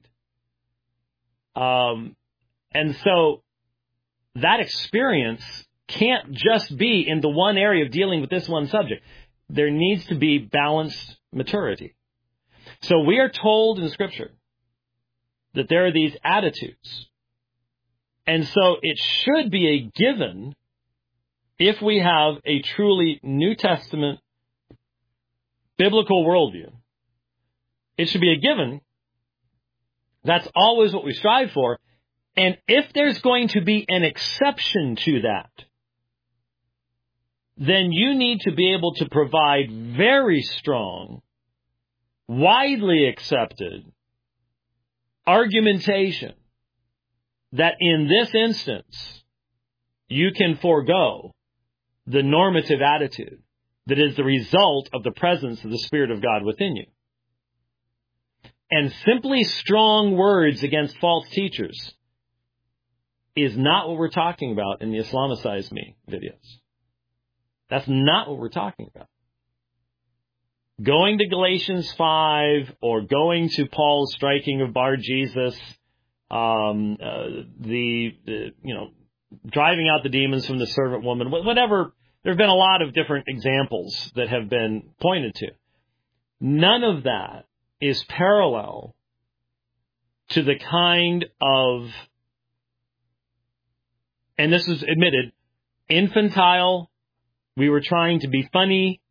And so that experience can't just be in the one area of dealing with this one subject. There needs to be balanced maturity. So we are told in the scripture that there are these attitudes. And so it should be a given if we have a truly New Testament biblical worldview. It should be a given. That's always what we strive for. And if there's going to be an exception to that, then you need to be able to provide very strong, widely accepted argumentation that in this instance, you can forego the normative attitude that is the result of the presence of the Spirit of God within you. And simply strong words against false teachers is not what we're talking about in the Islamicize Me videos. That's not what we're talking about. Going to Galatians 5 or going to Paul's striking of Bar Jesus, driving out the demons from the servant woman, whatever. There have been a lot of different examples that have been pointed to. None of that is parallel to the kind of, and this is admitted, infantile, we were trying to be funny,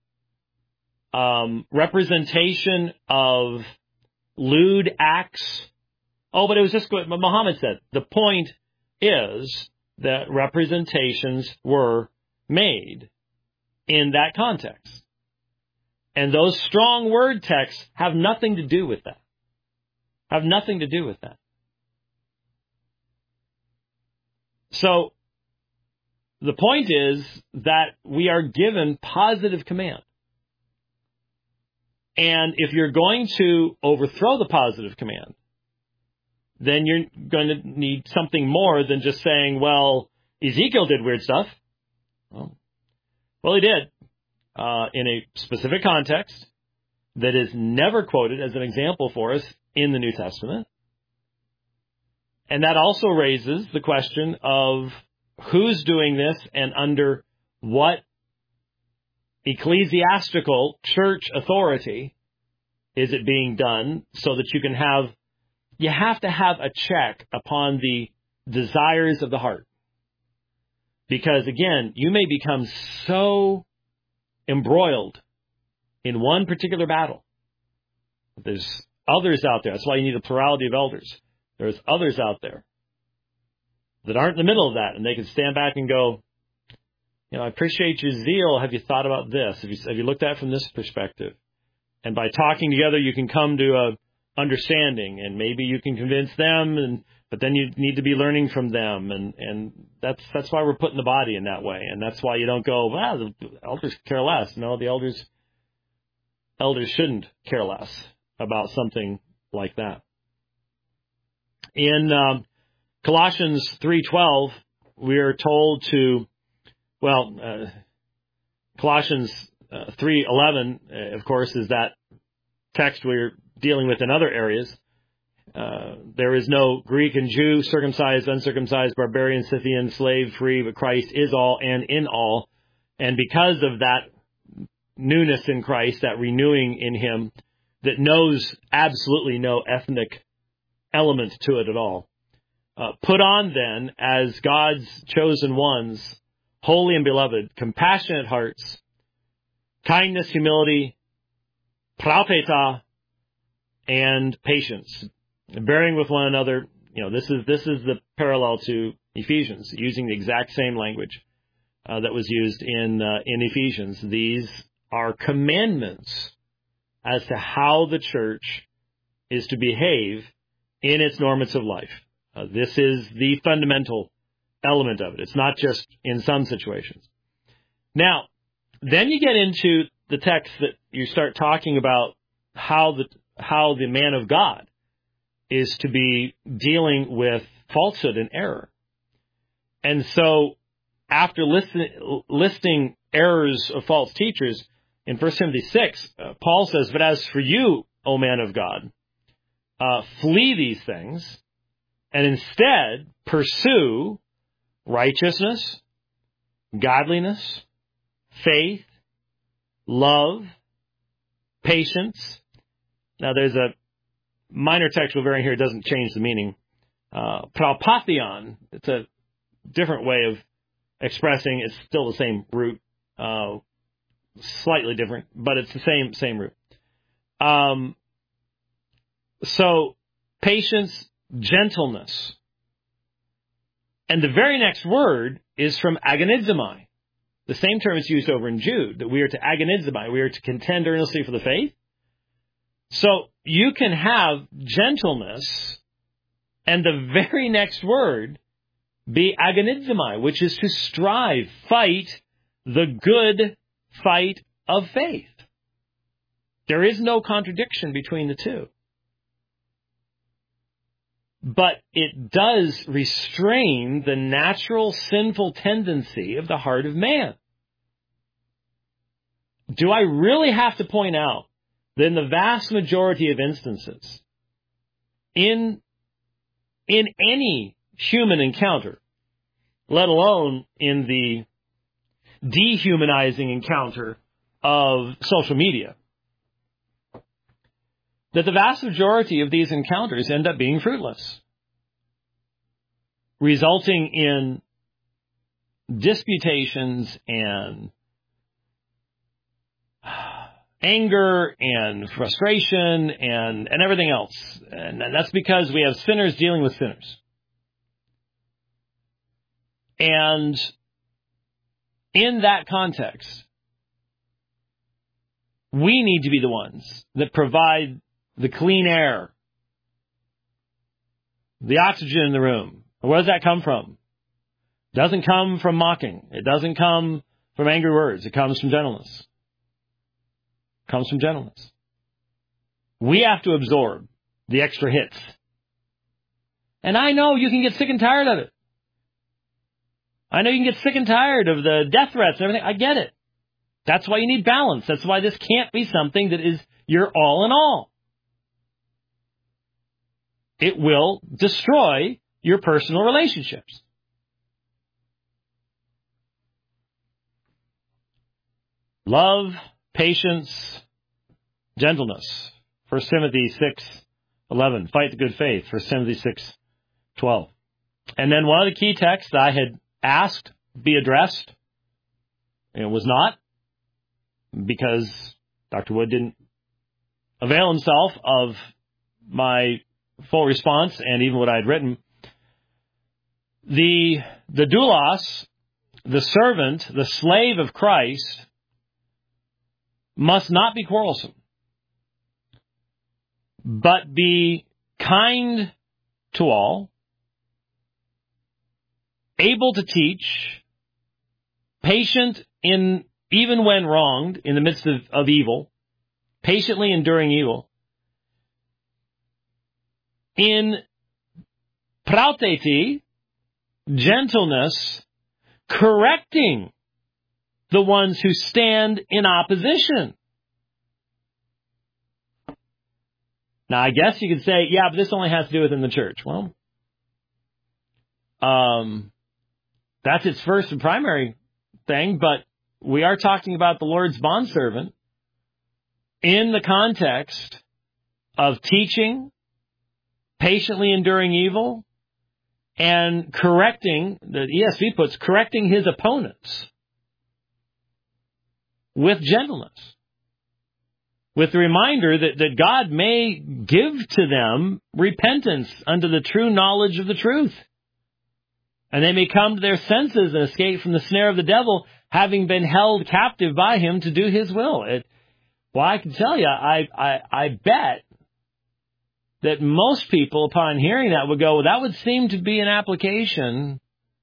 representation of lewd acts. Oh, but it was just what Muhammad said. The point is that representations were made in that context. And those strong word texts have nothing to do with that. Have nothing to do with that. So, the point is that we are given positive command. And if you're going to overthrow the positive command, then you're going to need something more than just saying, well, Ezekiel did weird stuff. Well, he did. in a specific context that is never quoted as an example for us in the New Testament. And that also raises the question of who's doing this and under what ecclesiastical church authority is it being done, so that you have to have a check upon the desires of the heart. Because again, you may become so embroiled in one particular battle. There's others out there. That's why you need a plurality of elders. There's others out there that aren't in the middle of that, and they can stand back and go, I appreciate your zeal. Have you thought about this? Have you looked at it from this perspective? And by talking together, you can come to a understanding, and maybe you can convince them, but then you need to be learning from them, and that's why we're putting the body in that way, and that's why you don't go, the elders care less. No, the elders shouldn't care less about something like that. In Colossians 3:12, we are told to, Colossians 3:11, of course, is that text we're dealing with in other areas. There is no Greek and Jew, circumcised, uncircumcised, barbarian, Scythian, slave, free, but Christ is all and in all. And because of that newness in Christ, that renewing in him that knows absolutely no ethnic element to it at all, put on then as God's chosen ones, holy and beloved, compassionate hearts, kindness, humility, praopeta, and patience, bearing with one another. This is the parallel to Ephesians, using the exact same language that was used in Ephesians. These are commandments as to how the church is to behave in its normative life. This is the fundamental element of it. It's not just in some situations. Now, then you get into the text that you start talking about how the man of God is to be dealing with falsehood and error. And so, after listing errors of false teachers, in 1 Timothy 6, Paul says, "But as for you, O man of God, flee these things, and instead pursue righteousness, godliness, faith, love, patience." Now, there's a minor textual variant here. It doesn't change the meaning. Praopathion, it's a different way of expressing. It's still the same root, slightly different, but it's the same root. So, patience, gentleness. And the very next word is from agonizomai. The same term is used over in Jude, that we are to agonizomai. We are to contend earnestly for the faith. So, you can have gentleness, and the very next word be agonizomai, which is to strive, fight the good fight of faith. There is no contradiction between the two. But it does restrain the natural sinful tendency of the heart of man. Do I really have to point out that in the vast majority of instances, in any human encounter, let alone in the dehumanizing encounter of social media, that the vast majority of these encounters end up being fruitless, resulting in disputations and anger and frustration and everything else. And that's because we have sinners dealing with sinners. And in that context, we need to be the ones that provide the clean air, the oxygen in the room. Where does that come from? It doesn't come from mocking. It doesn't come from angry words. It comes from gentleness. It comes from gentleness. We have to absorb the extra hits. And I know you can get sick and tired of it. I know you can get sick and tired of the death threats and everything. I get it. That's why you need balance. That's why this can't be something that is your all in all. It will destroy your personal relationships. Love, patience, gentleness. 1 Timothy 6:11. Fight the good faith. 1 Timothy 6:12. And then one of the key texts that I had asked be addressed, and it was not, because Dr. Wood didn't avail himself of my full response and even what I had written. The doulos, the servant, the slave of Christ, must not be quarrelsome, but be kind to all, able to teach, patient in even when wronged in the midst of evil, patiently enduring evil, in prauteti, gentleness, correcting the ones who stand in opposition. Now, I guess you could say, yeah, but this only has to do within the church. Well, that's its first and primary thing, but we are talking about the Lord's bondservant in the context of teaching, patiently enduring evil, and correcting, the ESV puts, correcting his opponents with gentleness, with the reminder that God may give to them repentance unto the true knowledge of the truth. And they may come to their senses and escape from the snare of the devil, having been held captive by him to do his will. Well, I can tell you, I bet that most people, upon hearing that, would go, well, that would seem to be an application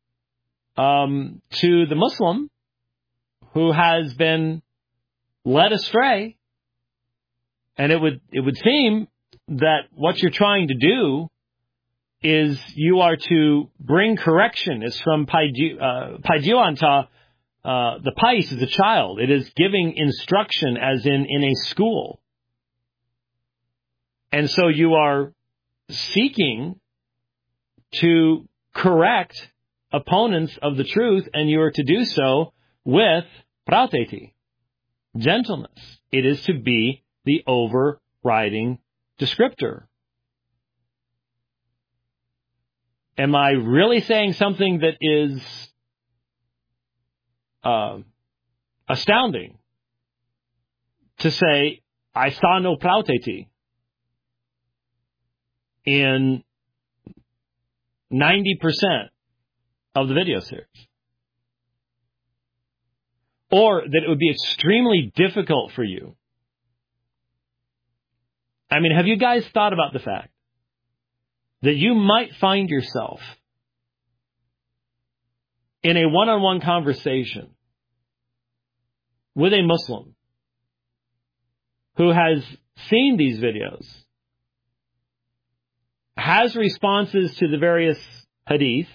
to the Muslim who has been led astray. And it would seem that what you're trying to do is you are to bring correction. It's from paidiuanta. The pais is a child. It is giving instruction as in a school. And so you are seeking to correct opponents of the truth, and you are to do so with prauteti, gentleness. It is to be the overriding descriptor. Am I really saying something that is astounding to say, I saw no prauteti in 90% of the video series? Or that it would be extremely difficult for you? I mean, have you guys thought about the fact that you might find yourself in a one-on-one conversation with a Muslim who has seen these videos, has responses to the various hadith,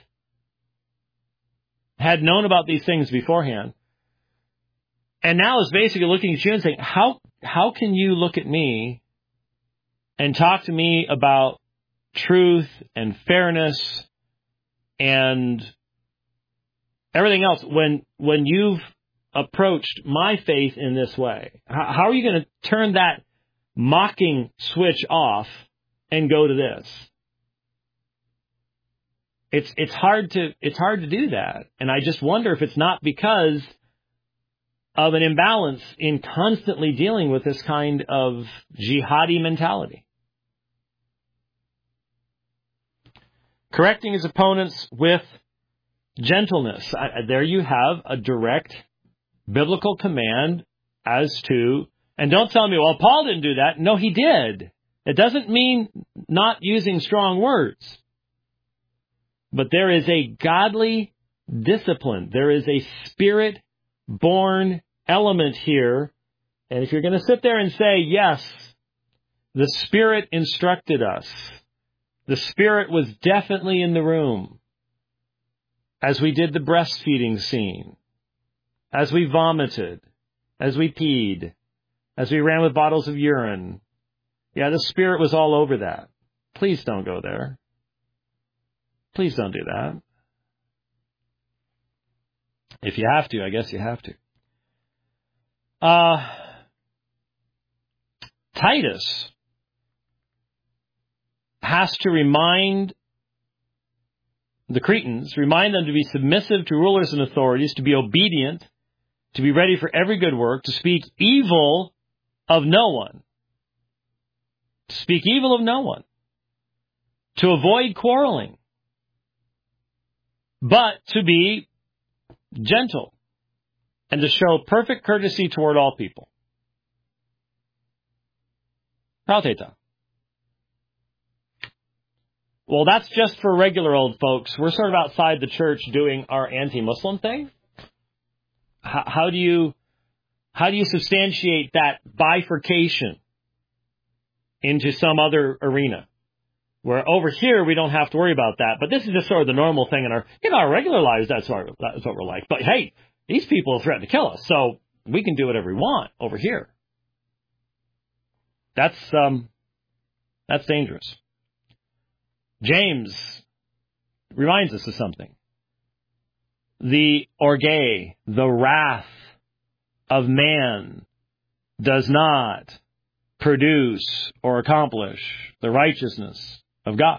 had known about these things beforehand, and now is basically looking at you and saying, how can you look at me and talk to me about truth and fairness and everything else when you've approached my faith in this way? How are you going to turn that mocking switch off and go to this? It's hard to do that. And I just wonder if it's not because of an imbalance in constantly dealing with this kind of jihadi mentality. Correcting his opponents with gentleness. There you have a direct biblical command as to, and don't tell me, well, Paul didn't do that. No, he did. It doesn't mean not using strong words. But there is a godly discipline. There is a spirit-born element here. And if you're going to sit there and say, yes, the Spirit instructed us, the Spirit was definitely in the room as we did the breastfeeding scene, as we vomited, as we peed, as we ran with bottles of urine. Yeah, the Spirit was all over that. Please don't go there. Please don't do that. If you have to, I guess you have to. Titus has to remind the Cretans, remind them to be submissive to rulers and authorities, to be obedient, to be ready for every good work, to speak evil of no one. To speak evil of no one. To avoid quarreling. But to be gentle and to show perfect courtesy toward all people. Prauteta. Well, that's just for regular old folks. We're sort of outside the church doing our anti-Muslim thing. How do you substantiate that bifurcation into some other arena? Where over here we don't have to worry about that, but this is just sort of the normal thing in our regular lives. That's what we're like. But hey, these people threaten to kill us, so we can do whatever we want over here. That's dangerous. James reminds us of something. The orge, the wrath of man, does not produce or accomplish the righteousness of God.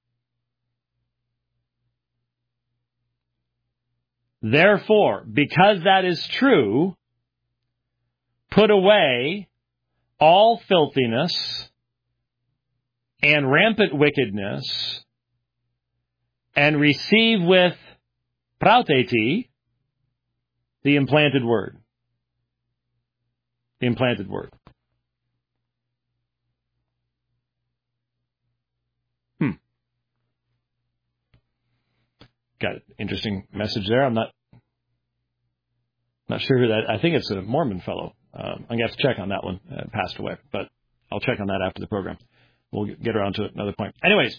Therefore, because that is true, put away all filthiness and rampant wickedness, and receive with prauteti the implanted word. The implanted word. Got an interesting message there. I'm not sure who that. I think it's a Mormon fellow. I'm going to have to check on that one. Passed away, but I'll check on that after the program. We'll get around to it another point. Anyways,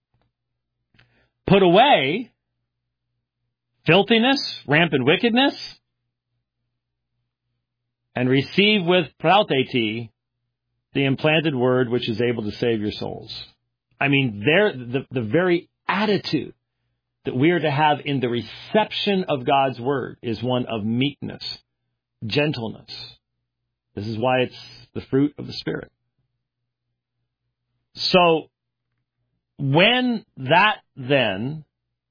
put away filthiness, rampant wickedness, and receive with prauteti the implanted word which is able to save your souls. I mean, the very attitude that we are to have in the reception of God's word is one of meekness, gentleness. This is why it's the fruit of the Spirit. So, when that then,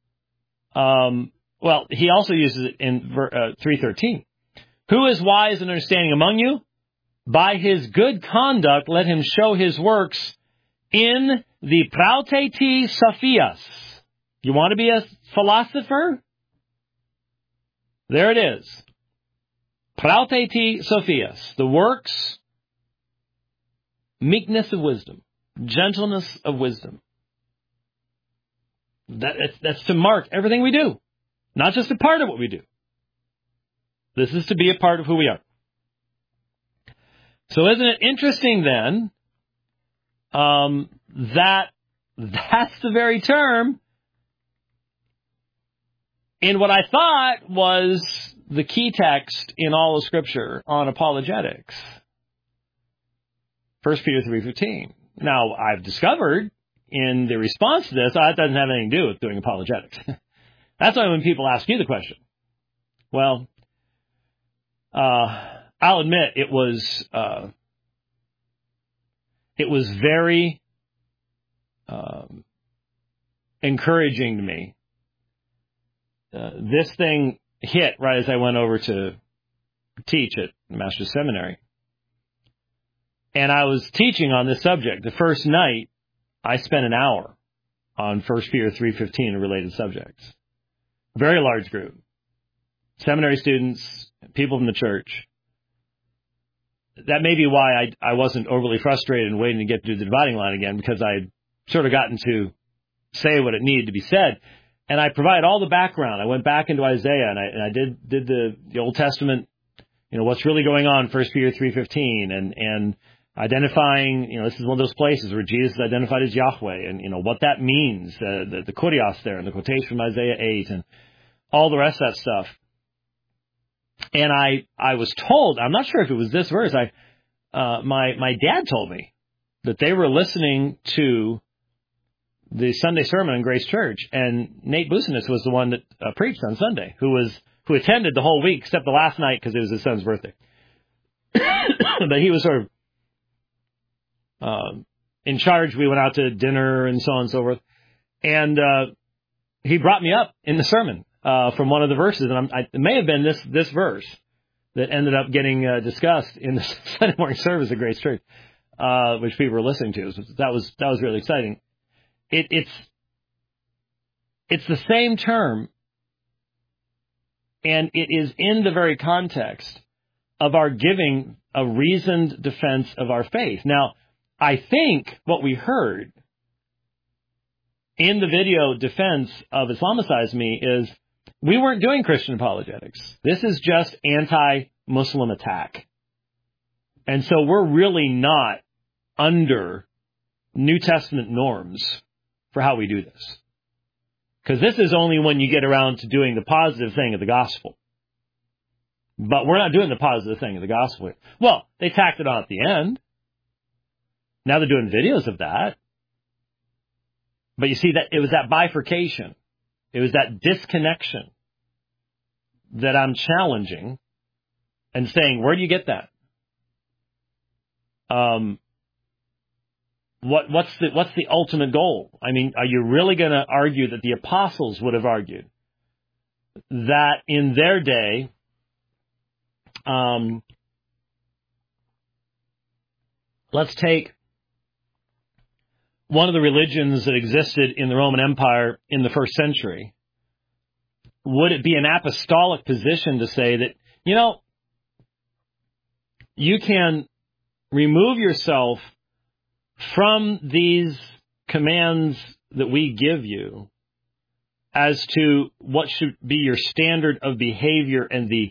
he also uses it in 3:13. Who is wise and understanding among you? By his good conduct, let him show his works in the prauteti sophias. You want to be a philosopher? There it is. Prauteti sophias. The works, meekness of wisdom, gentleness of wisdom. That's to mark everything we do. Not just a part of what we do. This is to be a part of who we are. So isn't it interesting then that that's the very term in what I thought was the key text in all of Scripture on apologetics. 1 Peter 3:15. Now, I've discovered in the response to this, that doesn't have anything to do with doing apologetics. That's why when people ask you the question, well, I'll admit it was very encouraging to me. This thing hit right as I went over to teach at Master's Seminary. And I was teaching on this subject. The first night, I spent an hour on 1 Peter 3:15 and related subjects. Very large group. Seminary students, people from the church. That may be why I wasn't overly frustrated and waiting to get to the dividing line again, because I had sort of gotten to say what it needed to be said. And I provide all the background. I went back into Isaiah and I did the Old Testament, what's really going on, 1 Peter 3:15, and identifying, this is one of those places where Jesus is identified as Yahweh, and what that means, the kurios there, and the quotation from Isaiah 8, and all the rest of that stuff. And I was told, I'm not sure if it was this verse, my dad told me that they were listening to the Sunday sermon in Grace Church, and Nate Business was the one that preached on Sunday, who attended the whole week except the last night because it was his son's birthday. But he was sort of in charge. We went out to dinner and so on and so forth, and he brought me up in the sermon from one of the verses, and it may have been this verse that ended up getting discussed in the Sunday morning service at Grace Church, which people were listening to. So that was really exciting. It's the same term, and it is in the very context of our giving a reasoned defense of our faith. Now, I think what we heard in the video defense of Islamicize Me is we weren't doing Christian apologetics. This is just anti-Muslim attack. And so we're really not under New Testament norms for how we do this. Because this is only when you get around to doing the positive thing of the gospel. But we're not doing the positive thing of the gospel. Well, they tacked it on at the end. Now they're doing videos of that. But you see, that it was that bifurcation. It was that disconnection that I'm challenging and saying, where do you get that? What's the ultimate goal? I mean, are you really going to argue that the apostles would have argued that in their day, let's take one of the religions that existed in the Roman Empire in the first century. Would it be an apostolic position to say that, you can remove yourself from these commands that we give you as to what should be your standard of behavior and the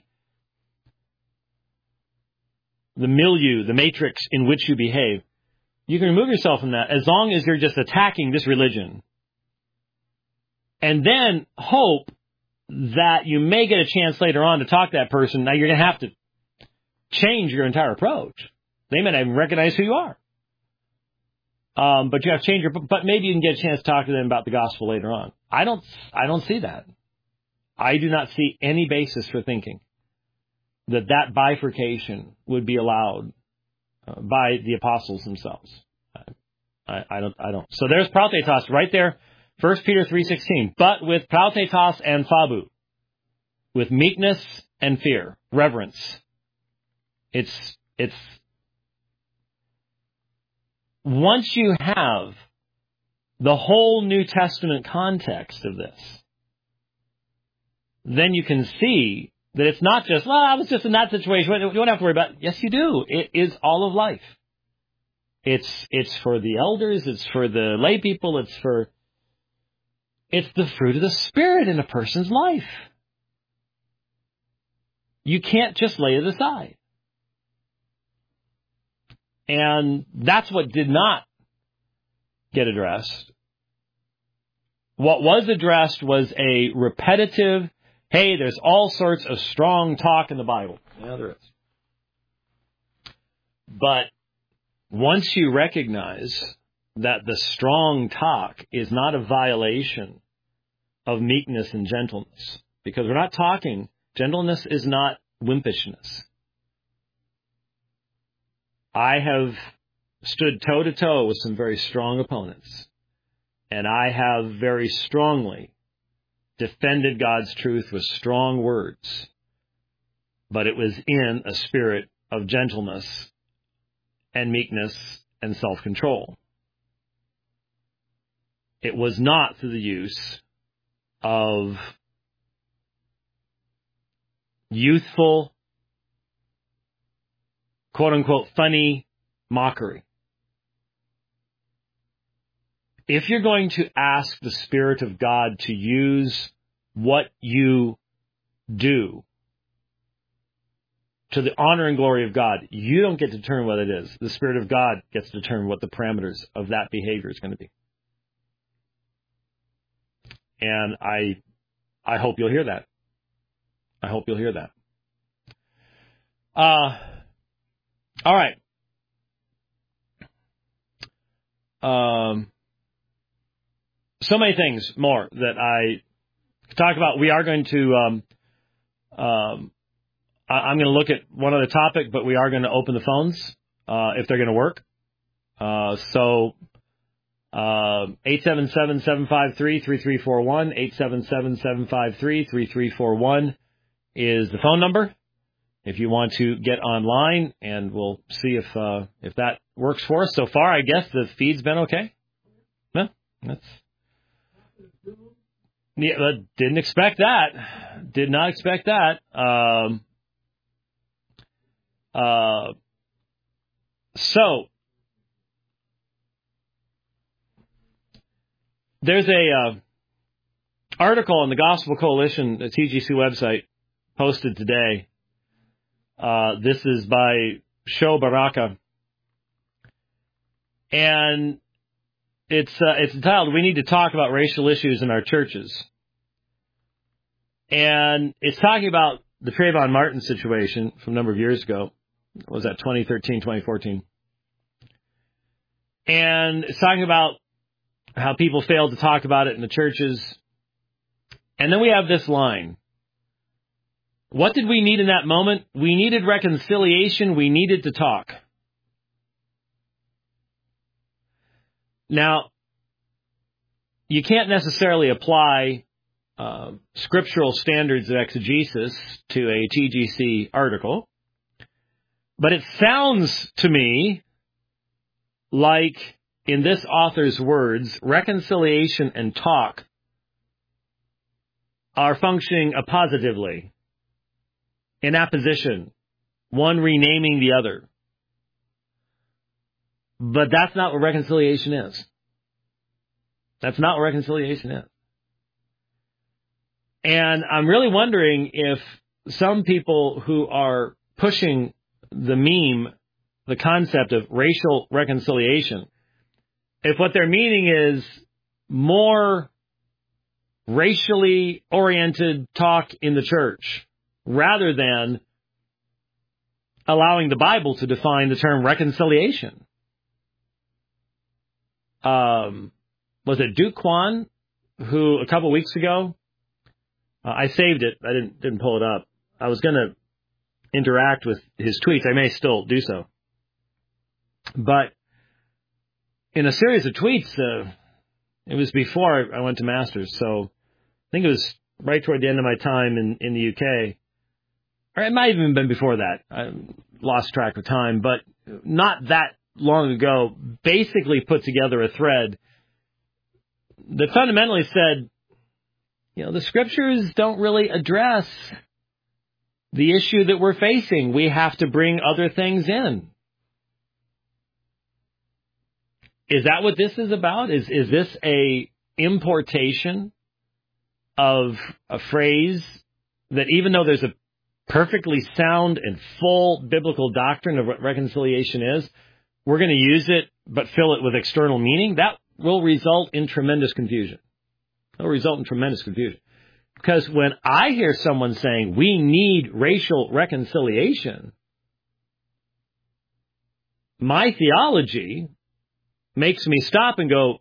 milieu, the matrix in which you behave? You can remove yourself from that as long as you're just attacking this religion. And then hope that you may get a chance later on to talk to that person. Now you're going to have to change your entire approach. They may not even recognize who you are. But you have to change but maybe you can get a chance to talk to them about the gospel later on. I don't see that. I do not see any basis for thinking that bifurcation would be allowed by the apostles themselves. I don't. So there's prautetos right there, 1 Peter 3:16. But with prautetos and phabu, with meekness and fear, reverence. It's once you have the whole New Testament context of this, then you can see that it's not just, I was just in that situation. You don't have to worry about it. Yes, you do. It is all of life. It's for the elders. It's for the lay people. It's the fruit of the Spirit in a person's life. You can't just lay it aside. And that's what did not get addressed. What was addressed was a repetitive, hey, there's all sorts of strong talk in the Bible. Yeah, there is. But once you recognize that the strong talk is not a violation of meekness and gentleness, because we're not talking, gentleness is not wimpishness. I have stood toe-to-toe with some very strong opponents, and I have very strongly defended God's truth with strong words, but it was in a spirit of gentleness and meekness and self-control. It was not through the use of youthful, quote-unquote, funny mockery. If you're going to ask the Spirit of God to use what you do to the honor and glory of God, you don't get to determine what it is. The Spirit of God gets to determine what the parameters of that behavior is going to be. And I hope you'll hear that. I hope you'll hear that. All right. So many things more that I could talk about. We are going to, I'm going to look at one other topic, but we are going to open the phones, if they're going to work. 877-753-3341, 877-753-3341 is the phone number. If you want to get online, and we'll see if that works for us. So far, I guess the feed's been okay. No, didn't expect that. Did not expect that. So there's a article on the Gospel Coalition, the TGC website, posted today. This is by Sho Baraka, and it's entitled, "We Need to Talk About Racial Issues in Our Churches." And it's talking about the Trayvon Martin situation from a number of years ago. What was that, 2013, 2014? And it's talking about how people failed to talk about it in the churches. And then we have this line. What did we need in that moment? We needed reconciliation. We needed to talk. Now, you can't necessarily apply scriptural standards of exegesis to a TGC article, but it sounds to me like, in this author's words, reconciliation and talk are functioning appositively, in apposition, one renaming the other. But that's not what reconciliation is. That's not what reconciliation is. And I'm really wondering if some people who are pushing the meme, the concept of racial reconciliation, if what they're meaning is more racially oriented talk in the church, rather than allowing the Bible to define the term reconciliation. Was it Duke Kwan who a couple weeks ago, I saved it, I didn't pull it up. I was going to interact with his tweets. I may still do so. But in a series of tweets, it was before I went to Masters, so I think it was right toward the end of my time in the UK. Or it might have even been before that. I lost track of time, but not that long ago, basically put together a thread that fundamentally said, the scriptures don't really address the issue that we're facing. We have to bring other things in. Is that what this is about? Is this a importation of a phrase that, even though there's a perfectly sound and full biblical doctrine of what reconciliation is, we're going to use it but fill it with external meaning? That will result in tremendous confusion. It will result in tremendous confusion. Because when I hear someone saying we need racial reconciliation, my theology makes me stop and go,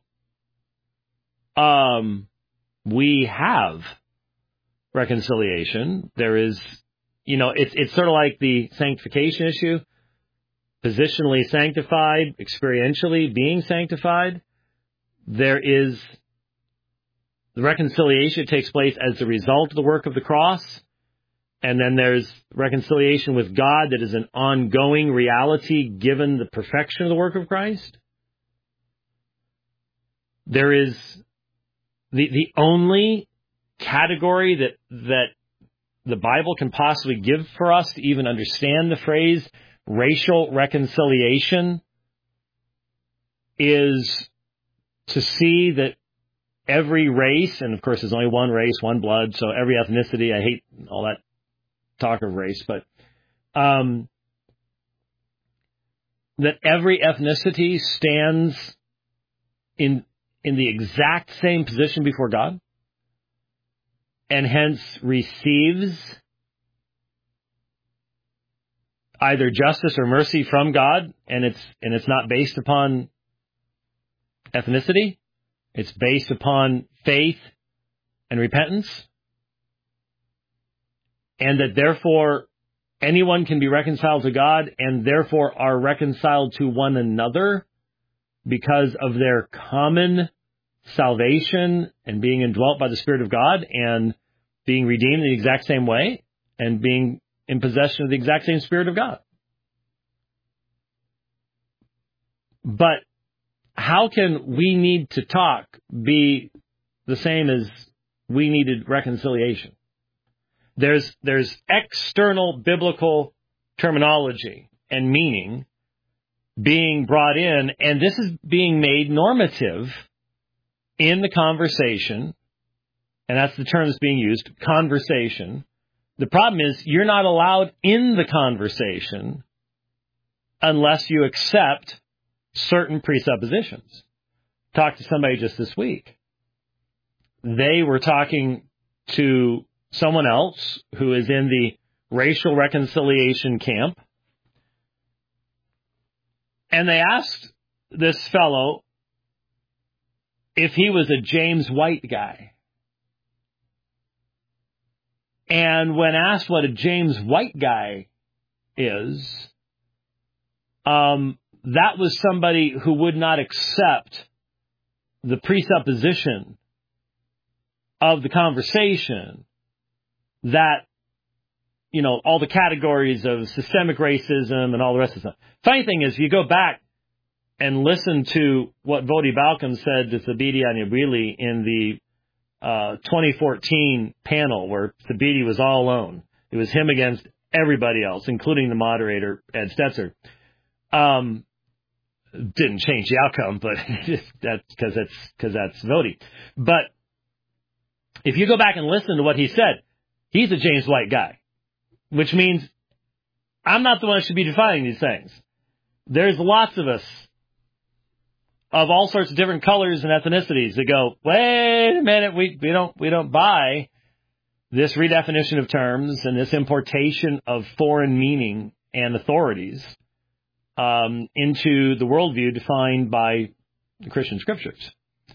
we have reconciliation. There is, it's sort of like the sanctification issue. Positionally sanctified, experientially being sanctified. There is the reconciliation takes place as the result of the work of the cross. And then there's reconciliation with God that is an ongoing reality given the perfection of the work of Christ. There is the only category that the Bible can possibly give for us to even understand the phrase racial reconciliation is to see that every race, and of course there's only one race, one blood, so every ethnicity, I hate all that talk of race, but that every ethnicity stands in the exact same position before God, and hence receives either justice or mercy from God, and it's not based upon ethnicity. It's based upon faith and repentance, and that therefore anyone can be reconciled to God and therefore are reconciled to one another because of their common salvation and being indwelt by the Spirit of God and being redeemed in the exact same way and being in possession of the exact same Spirit of God. But how can we need to talk be the same as we needed reconciliation? There's external biblical terminology and meaning being brought in, and this is being made normative in the conversation, and that's the term that's being used, conversation. The problem is you're not allowed in the conversation unless you accept certain presuppositions. Talked to somebody just this week. They were talking to someone else who is in the racial reconciliation camp, and they asked this fellow if he was a James White guy. And when asked what a James White guy is, that was somebody who would not accept the presupposition of the conversation that, you know, all the categories of systemic racism and all the rest of the stuff. Funny thing is, if you go back and listen to what Vodi Balcom said to Thabiti Anyabwile in the 2014 panel where Thabiti was all alone. It was him against everybody else, including the moderator, Ed Stetzer. Didn't change the outcome, but that's because that's Vodi. But if you go back and listen to what he said, he's a James White guy, which means I'm not the one that should be defining these things. There's lots of us of all sorts of different colors and ethnicities that go, wait a minute, we don't buy this redefinition of terms and this importation of foreign meaning and authorities into the worldview defined by the Christian scriptures.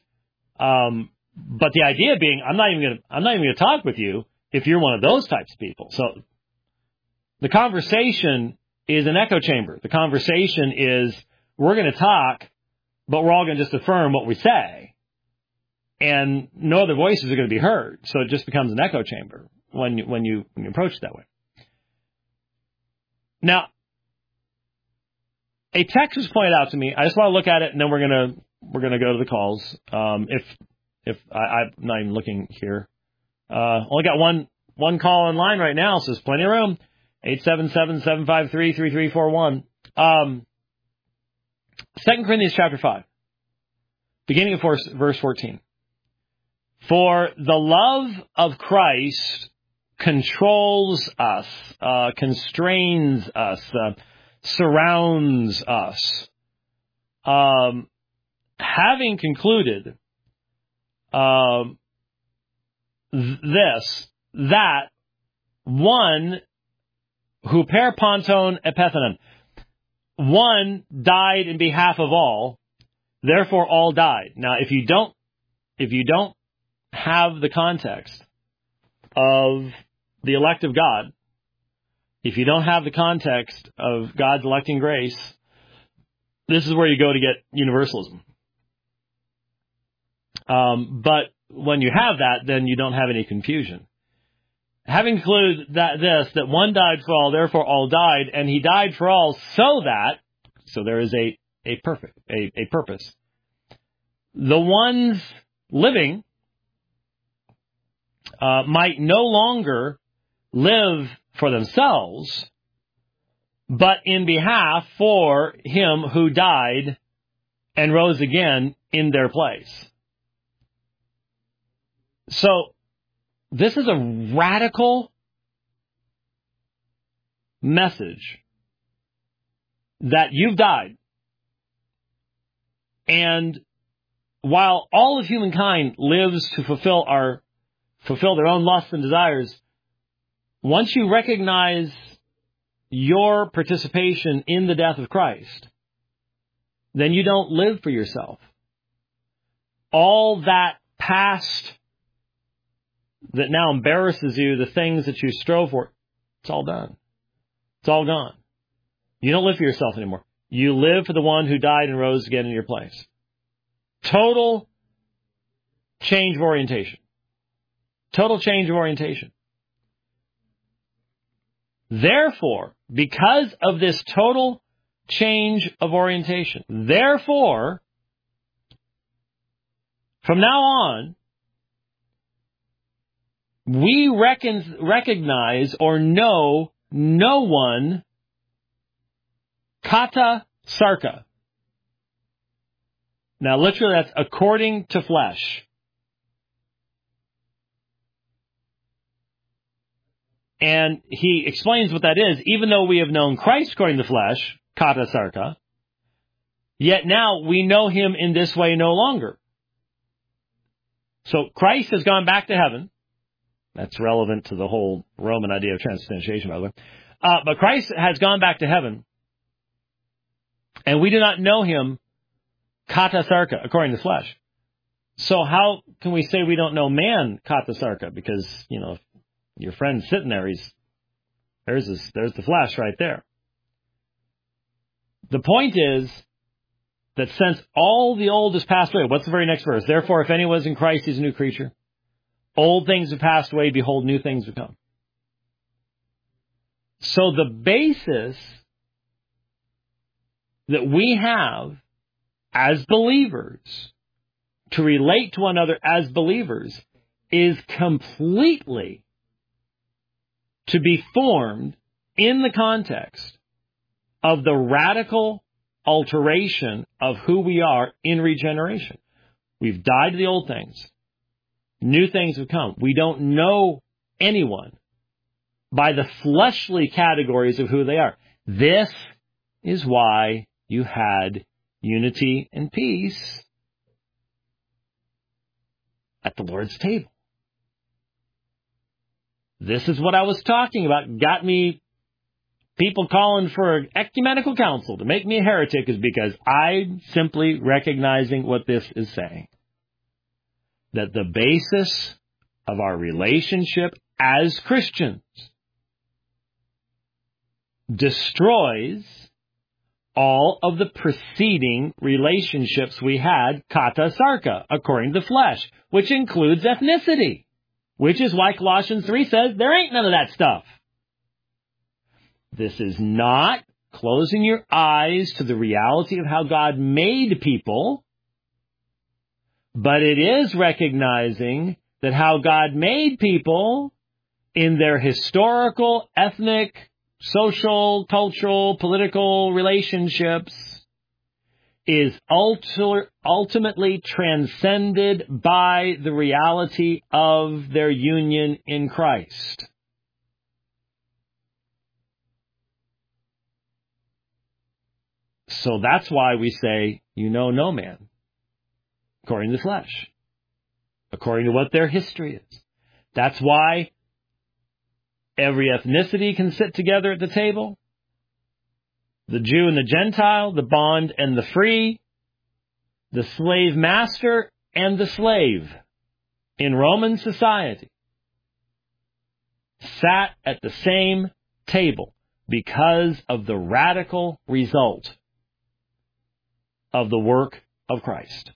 But the idea being, I'm not even going to talk with you if you're one of those types of people. So the conversation is an echo chamber. The conversation is, we're going to talk, but we're all going to just affirm what we say. And no other voices are going to be heard. So it just becomes an echo chamber when you approach it that way. Now, a text was pointed out to me. I just want to look at it, and then we're gonna go to the calls. If I'm not even looking here, only got one call online right now, so there's plenty of room. 877-753-3341. 2 Corinthians chapter 5, beginning of verse 14. For the love of Christ controls us, constrains us, surrounds us. Having concluded that one who per ponton epithenon, one died in behalf of all, therefore all died. Now, if you don't have the context of the elect of God, if you don't have the context of God's electing grace, this is where you go to get universalism. But when you have that, then you don't have any confusion. Having concluded that one died for all, therefore all died, and he died for all so there is a purpose. The ones living might no longer live for themselves, but in behalf for him who died and rose again in their place. So, this is a radical message that you've died. And while all of humankind lives to fulfill their own lusts and desires, once you recognize your participation in the death of Christ, then you don't live for yourself. All that past that now embarrasses you, the things that you strove for, it's all done. It's all gone. You don't live for yourself anymore. You live for the one who died and rose again in your place. Total change of orientation. Total change of orientation. Therefore, because of this total change of orientation, therefore, from now on, we recognize or know no one kata sarka. Now, literally, that's according to flesh. And he explains what that is. Even though we have known Christ according to the flesh, kata sarka, yet now we know him in this way no longer. So Christ has gone back to heaven. That's relevant to the whole Roman idea of transubstantiation, by the way. But Christ has gone back to heaven, and we do not know him kata sarka, according to the flesh. So how can we say we don't know man kata sarka? Because, if your friend's sitting there, there's the flesh right there. The point is that since all the old has passed away, what's the very next verse? Therefore, if anyone is in Christ, he's a new creature. Old things have passed away, behold, new things have come. So the basis that we have as believers to relate to one another as believers is completely to be formed in the context of the radical alteration of who we are in regeneration. We've died to the old things. New things have come. We don't know anyone by the fleshly categories of who they are. This is why you had unity and peace at the Lord's table. This is what I was talking about. Got me people calling for an ecumenical council to make me a heretic is because I'm simply recognizing what this is saying. That the basis of our relationship as Christians destroys all of the preceding relationships we had, kata sarka, according to the flesh, which includes ethnicity, which is why Colossians 3 says there ain't none of that stuff. This is not closing your eyes to the reality of how God made people, but it is recognizing that how God made people in their historical, ethnic, social, cultural, political relationships is ultimately transcended by the reality of their union in Christ. So that's why we say, no man, according to the flesh, according to what their history is. That's why every ethnicity can sit together at the table. The Jew and the Gentile, the bond and the free, the slave master and the slave in Roman society sat at the same table because of the radical result of the work of Christ.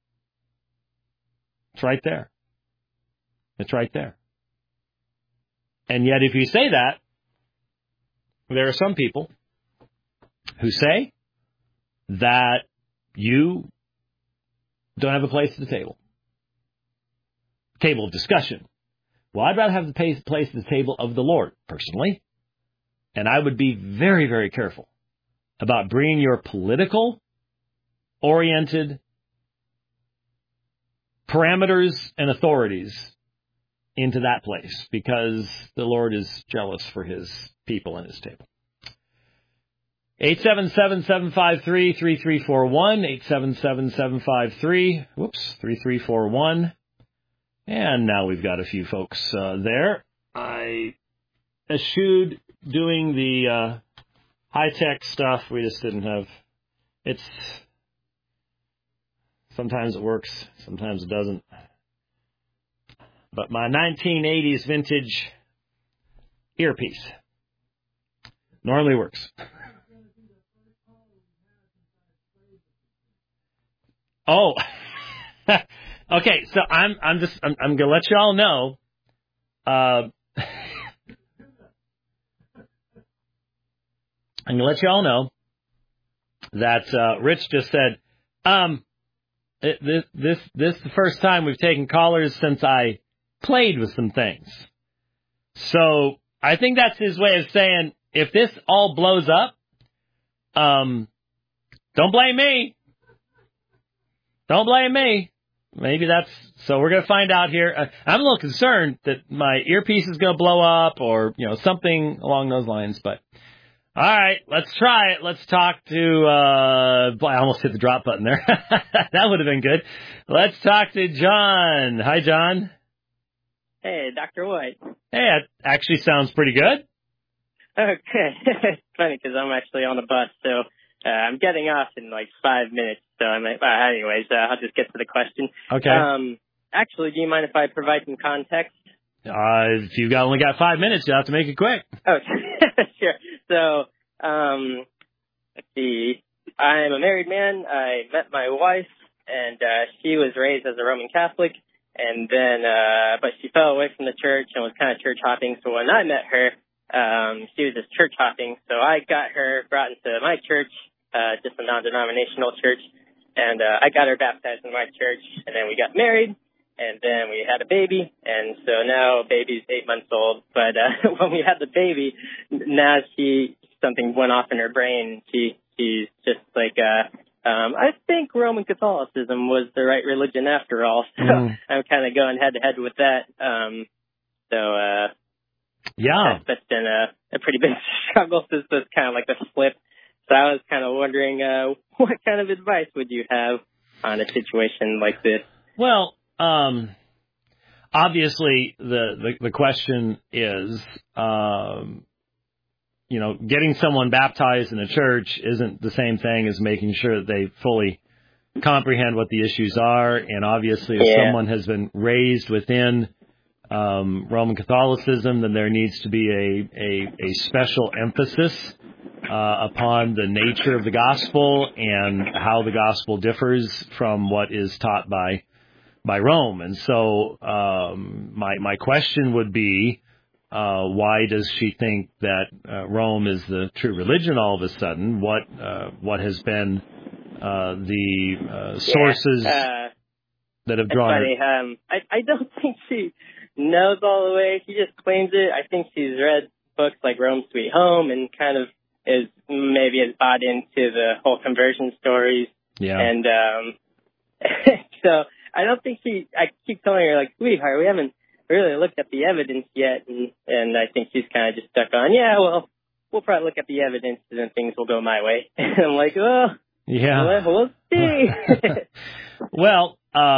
It's right there. It's right there. And yet if you say that, there are some people who say that you don't have a place at the table. Table of discussion. Well, I'd rather have the place at the table of the Lord, personally. And I would be very, very careful about bringing your political-oriented parameters and authorities into that place, because the Lord is jealous for his people and his table. 877-753-3341, 877-753-3341. And now we've got a few folks there. I eschewed doing the high-tech stuff. We just didn't have... Sometimes it works, sometimes it doesn't. But my 1980s vintage earpiece normally works. Oh, okay. So I'm gonna let you all know. I'm gonna let you all know that Rich just said, this is the first time we've taken callers since I played with some things. So I think that's his way of saying, if this all blows up, don't blame me. Don't blame me. Maybe so we're going to find out here. I'm a little concerned that my earpiece is going to blow up or, something along those lines. But, all right, let's try it. Let's talk to, I almost hit the drop button there. That would have been good. Let's talk to John. Hi, John. Hey, Dr. White. Hey, that actually sounds pretty good. Okay. It's funny because I'm actually on a bus, so I'm getting off in like 5 minutes. So anyways, I'll just get to the question. Okay. Actually, do you mind if I provide some context? If you've only got 5 minutes, you'll have to make it quick. Oh, sure. So, let's see. I'm a married man. I met my wife, and she was raised as a Roman Catholic. And then, but she fell away from the church and was kind of church hopping. So when I met her, she was just church hopping. So I got her brought into my church, just a non-denominational church. And, I got her baptized in my church. And then we got married. And then we had a baby. And so now baby's 8 months old. But, when we had the baby, now something went off in her brain. She's just like, I think Roman Catholicism was the right religion after all. So I'm kind of going head to head with that. Yeah, that's been a pretty big struggle. This was kind of like a flip. So I was kind of wondering, what kind of advice would you have on a situation like this? Well, obviously the question is, getting someone baptized in a church isn't the same thing as making sure that they fully comprehend what the issues are. And obviously, if someone has been raised within Roman Catholicism, then there needs to be a special emphasis upon the nature of the gospel and how the gospel differs from what is taught by Rome. And so my question would be, why does she think that Rome is the true religion all of a sudden? What has been the sources that have drawn her? I don't think she knows all the way. She just claims it. I think she's read books like Rome Sweet Home and kind of has bought into the whole conversion stories. Yeah. And so I don't think I keep telling her, like, sweetheart, we haven't really looked at the evidence yet, and I think she's kind of just stuck on, we'll probably look at the evidence and then things will go my way. And I'm like, we'll see. Well,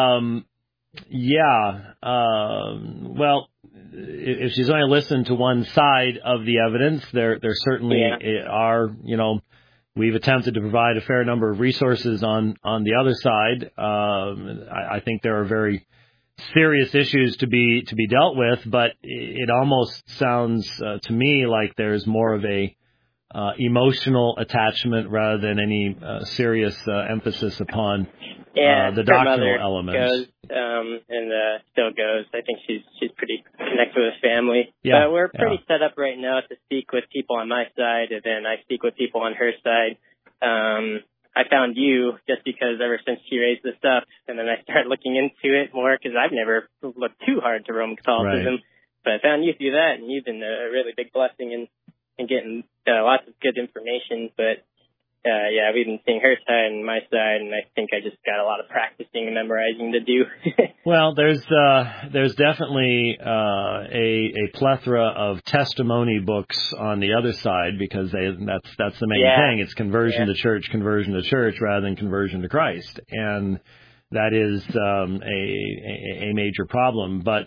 if she's only listened to one side of the evidence, there certainly are, we've attempted to provide a fair number of resources on the other side. I think there are very serious issues to be dealt with, but it almost sounds to me like there's more of a emotional attachment rather than any serious emphasis upon the doctrinal elements. Still goes. I think she's pretty connected with family. Yeah, but we're pretty set up right now to speak with people on my side, and then I speak with people on her side. I found you just because ever since she raised this up, and then I started looking into it more because I've never looked too hard to Roman Catholicism. Right. But I found you through that, and you've been a really big blessing in getting lots of good information. But we've been seeing her side and my side, and I think I just got a lot of practicing and memorizing to do. Well, there's definitely a plethora of testimony books on the other side because that's the main thing. It's conversion to church rather than conversion to Christ, and that is a major problem. But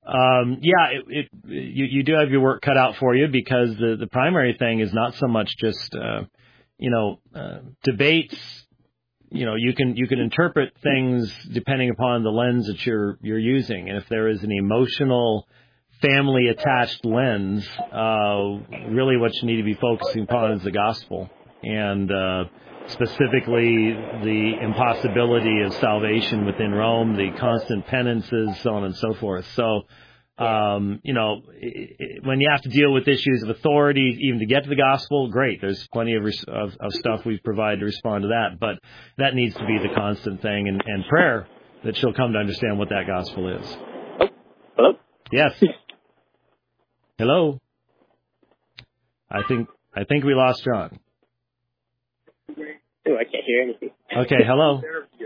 You do have your work cut out for you, because the primary thing is not so much just debates. You can interpret things depending upon the lens that you're using, and if there is an emotional, family attached lens, really what you need to be focusing upon is the gospel, and specifically the impossibility of salvation within Rome, the constant penances, so on and so forth. So, when you have to deal with issues of authority, even to get to the gospel, great. There's plenty of stuff we've provided to respond to that, but that needs to be the constant thing, and prayer that she'll come to understand what that gospel is. Oh, hello? Yes. Hello. I think we lost John. Oh, I can't hear anything. Okay, hello.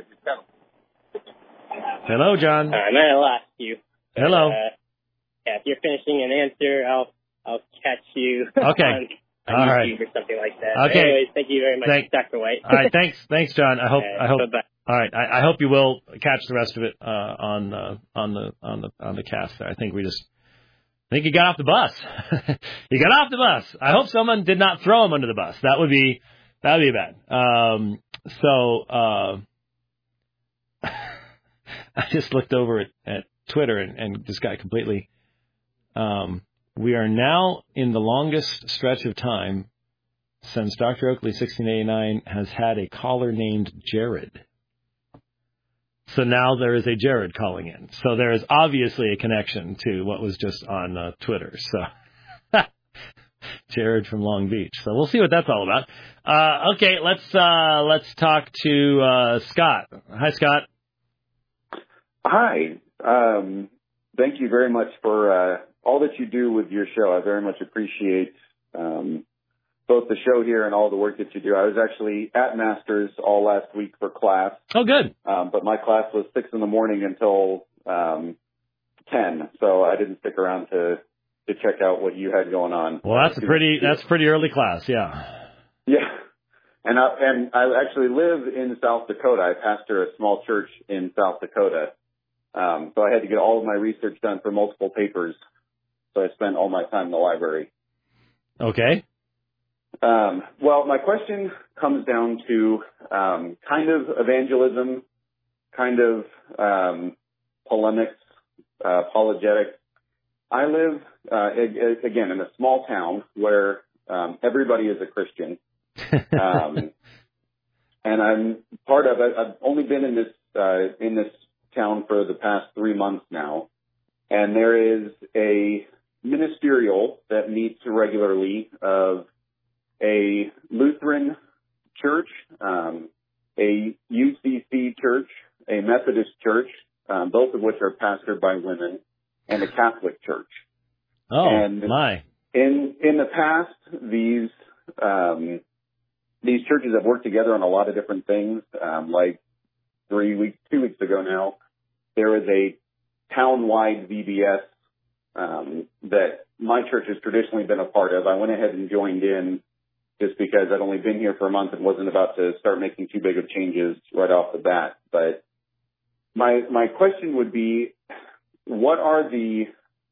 Hello, John. I might have lost you. Hello. If you're finishing an answer, I'll catch you okay. on All YouTube right. or something like that. Okay. Anyways, thank you very much, Dr. White. All right, thanks, John. I hope. Bye-bye. All right, I hope you will catch the rest of it on the cast there. I think you got off the bus. You got off the bus. I hope someone did not throw him under the bus. That would be bad. I just looked over at Twitter and just got completely. We are now in the longest stretch of time since Dr. Oakley 1689 has had a caller named Jared. So now there is a Jared calling in. So there is obviously a connection to what was just on Twitter. So Jared from Long Beach. So we'll see what that's all about. Okay, let's talk to Scott. Hi, Scott. Hi. Thank you very much for all that you do with your show. I very much appreciate both the show here and all the work that you do. I was actually at Masters all last week for class. Oh, good. But my class was 6 in the morning until 10, so I didn't stick around to check out what you had going on. Well, that's a pretty early class, yeah. Yeah. And I actually live in South Dakota. I pastor a small church in South Dakota. So I had to get all of my research done for multiple papers. So I spent all my time in the library. Okay. Well, my question comes down to kind of evangelism, kind of polemics, apologetics. I live, again, in a small town where everybody is a Christian. And I'm part of it. I've only been in this town for the past 3 months now. And there is a ministerial that meets regularly of a Lutheran church, a UCC church, a Methodist church, both of which are pastored by women, and a Catholic church. Oh, and my. In the past, these churches have worked together on a lot of different things. Like 2 weeks ago now, there was a town-wide VBS that my church has traditionally been a part of. I went ahead and joined in just because I'd only been here for a month and wasn't about to start making too big of changes right off the bat. But my question would be, what are the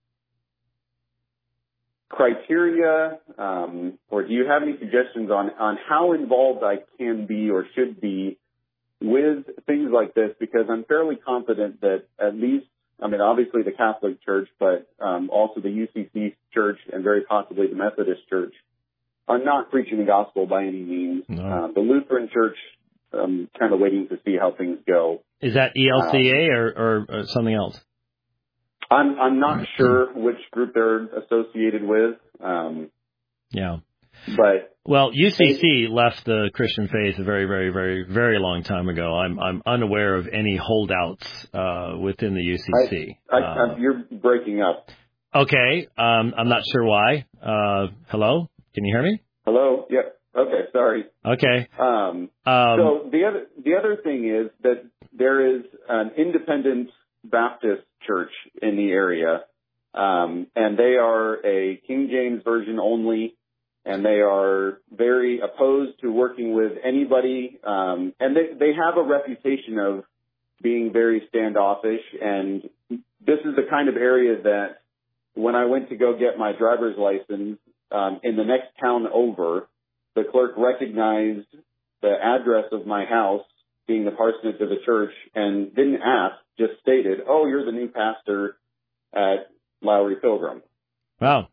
criteria, or do you have any suggestions on how involved I can be or should be with things like this? Because I'm fairly confident that at least, obviously the Catholic Church, but also the UCC Church and very possibly the Methodist Church are not preaching the gospel by any means. No. The Lutheran Church, kind of waiting to see how things go. Is that ELCA or something else? I'm not sure which group they're associated with. Yeah. But well, UCC left the Christian faith a very, very, very, very long time ago. I'm unaware of any holdouts within the UCC. You're breaking up. Okay. I'm not sure why. Hello? Can you hear me? Hello? Yep. Okay. Sorry. Okay. So the other thing is that there is an independent Baptist church in the area, and they are a King James version only, and they are very opposed to working with anybody, and they have a reputation of being very standoffish and this is the kind of area that when I went to go get my driver's license, in the next town over, the clerk recognized the address of my house being the parsonage of the church and didn't ask, just stated, "Oh, you're the new pastor at Lowry Pilgrim." Wow.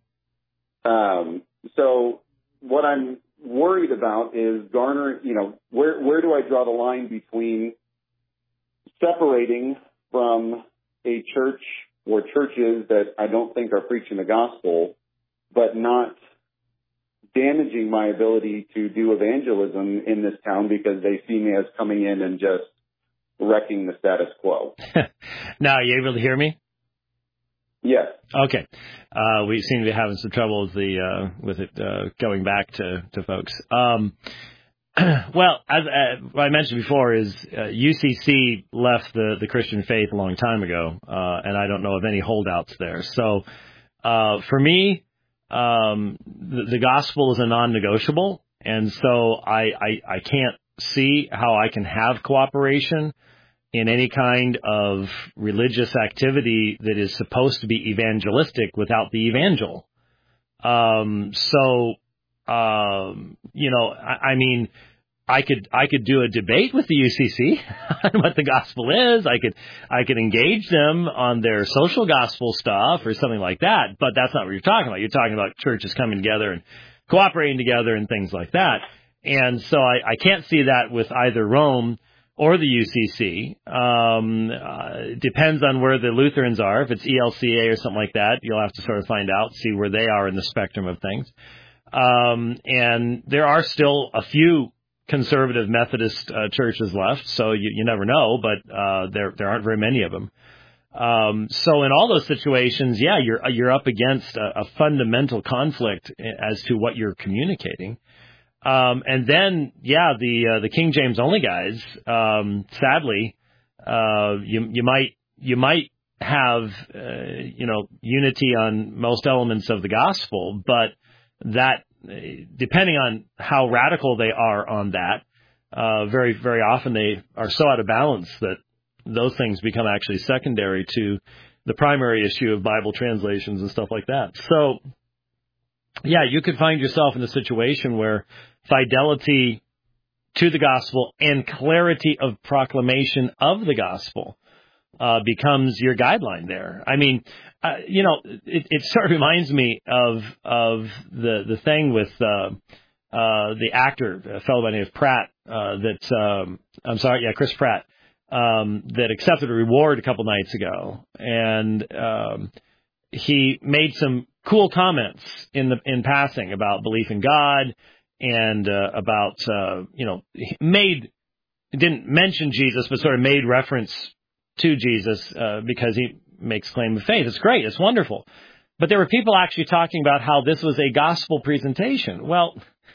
So what I'm worried about is Garner, where do I draw the line between separating from a church or churches that I don't think are preaching the gospel, but not damaging my ability to do evangelism in this town because they see me as coming in and just wrecking the status quo. Now, are you able to hear me? Yes. Okay. We seem to be having some trouble with it going back to folks. Well, as what I mentioned before is UCC left the Christian faith a long time ago, and I don't know of any holdouts there. So for me, the gospel is a non-negotiable, and so I can't see how I can have cooperation in any kind of religious activity that is supposed to be evangelistic without the evangel. I mean, I could do a debate with the UCC on what the gospel is. I could engage them on their social gospel stuff or something like that. But that's not what you're talking about. You're talking about churches coming together and cooperating together and things like that. And so I can't see that with either Rome or the UCC. Depends on where the Lutherans are. If it's ELCA or something like that, you'll have to sort of find out, see where they are in the spectrum of things. And there are still a few conservative Methodist churches left, so you never know, but there aren't very many of them. So in all those situations, yeah, you're up against a fundamental conflict as to what you're communicating. And then, yeah, the King James only guys, sadly, you might have unity on most elements of the gospel, but that, depending on how radical they are on that, very, very often they are so out of balance that those things become actually secondary to the primary issue of Bible translations and stuff like that. So, yeah, you could find yourself in a situation where fidelity to the gospel and clarity of proclamation of the gospel becomes your guideline there. I mean, it sort of reminds me of the thing with the actor, a fellow by the name of Pratt, Chris Pratt, that accepted a reward a couple nights ago, and he made some cool comments in passing about belief in God and about didn't mention Jesus, but sort of made reference to Jesus because he makes claim of faith. It's great. It's wonderful. But there were people actually talking about how this was a gospel presentation. Well,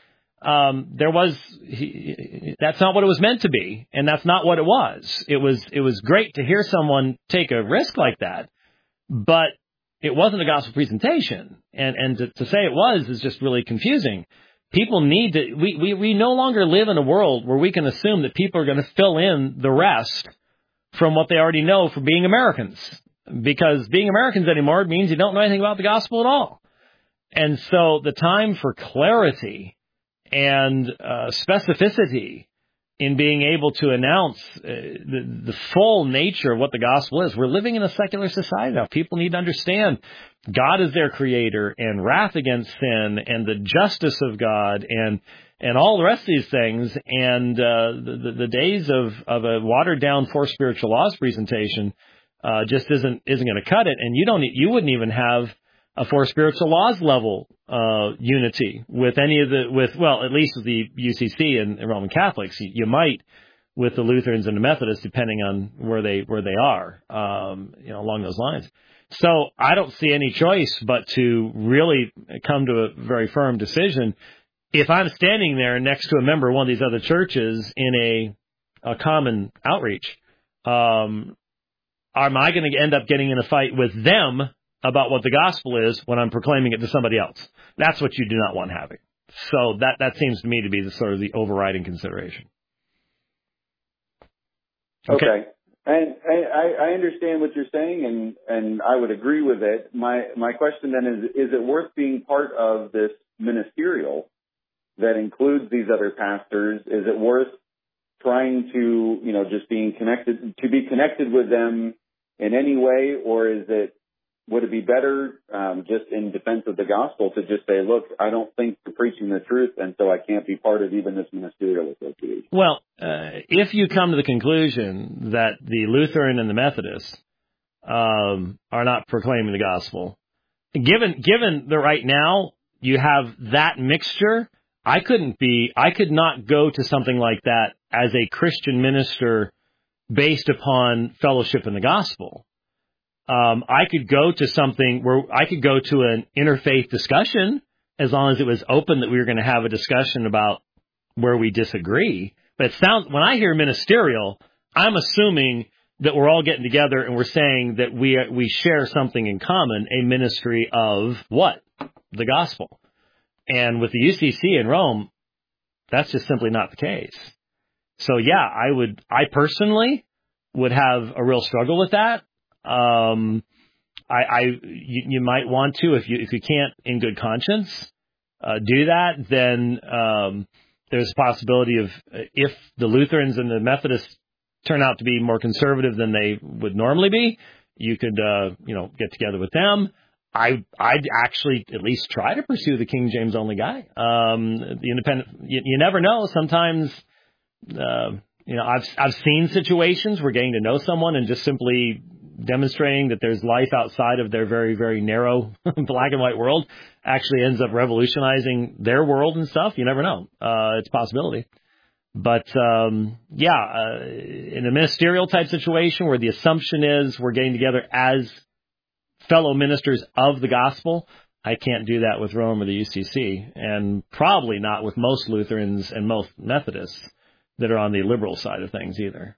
that's not what it was meant to be, and that's not what it was. It was great to hear someone take a risk like that, but it wasn't a gospel presentation. And to say it was is just really confusing. People need to, we no longer live in a world where we can assume that people are going to fill in the rest from what they already know for being Americans. Because being Americans anymore means you don't know anything about the gospel at all. And so the time for clarity and specificity in being able to announce the full nature of what the gospel is. We're living in a secular society now. People need to understand God is their creator and wrath against sin and the justice of God and all the rest of these things. And the days of a watered down four spiritual laws presentation just isn't going to cut it. And you wouldn't even have a four spiritual laws level unity with any of at least with the UCC and Roman Catholics. You might with the Lutherans and the Methodists, depending on where they are, along those lines. So I don't see any choice but to really come to a very firm decision. If I'm standing there next to a member of one of these other churches in a common outreach, am I going to end up getting in a fight with them about what the gospel is when I'm proclaiming it to somebody else? That's what you do not want having. So that seems to me to be the sort of the overriding consideration. Okay. And I understand what you're saying, and I would agree with it. My question then is it worth being part of this ministerial that includes these other pastors? Is it worth trying to, just be connected with them in any way, or would it be better just in defense of the gospel to just say, look, I don't think you're preaching the truth, and so I can't be part of even this ministerial association? Well, if you come to the conclusion that the Lutheran and the Methodists are not proclaiming the gospel, given that right now you have that mixture, I could not go to something like that as a Christian minister based upon fellowship in the gospel. I could go to something where I could go to an interfaith discussion as long as it was open that we were going to have a discussion about where we disagree. But when I hear ministerial, I'm assuming that we're all getting together and we're saying that we share something in common, a ministry of what? The gospel. And with the UCC in Rome, that's just simply not the case. So yeah, I personally would have a real struggle with that. You might want to, if you can't in good conscience, do that, then, there's a possibility of, if the Lutherans and the Methodists turn out to be more conservative than they would normally be, you could, get together with them. I'd actually at least try to pursue the King James only guy. The independent, you never know. Sometimes, I've seen situations where getting to know someone and just simply demonstrating that there's life outside of their very, very narrow black and white world actually ends up revolutionizing their world and stuff. You never know. It's a possibility. But, in a ministerial type situation where the assumption is we're getting together as fellow ministers of the gospel, I can't do that with Rome or the UCC, and probably not with most Lutherans and most Methodists that are on the liberal side of things either.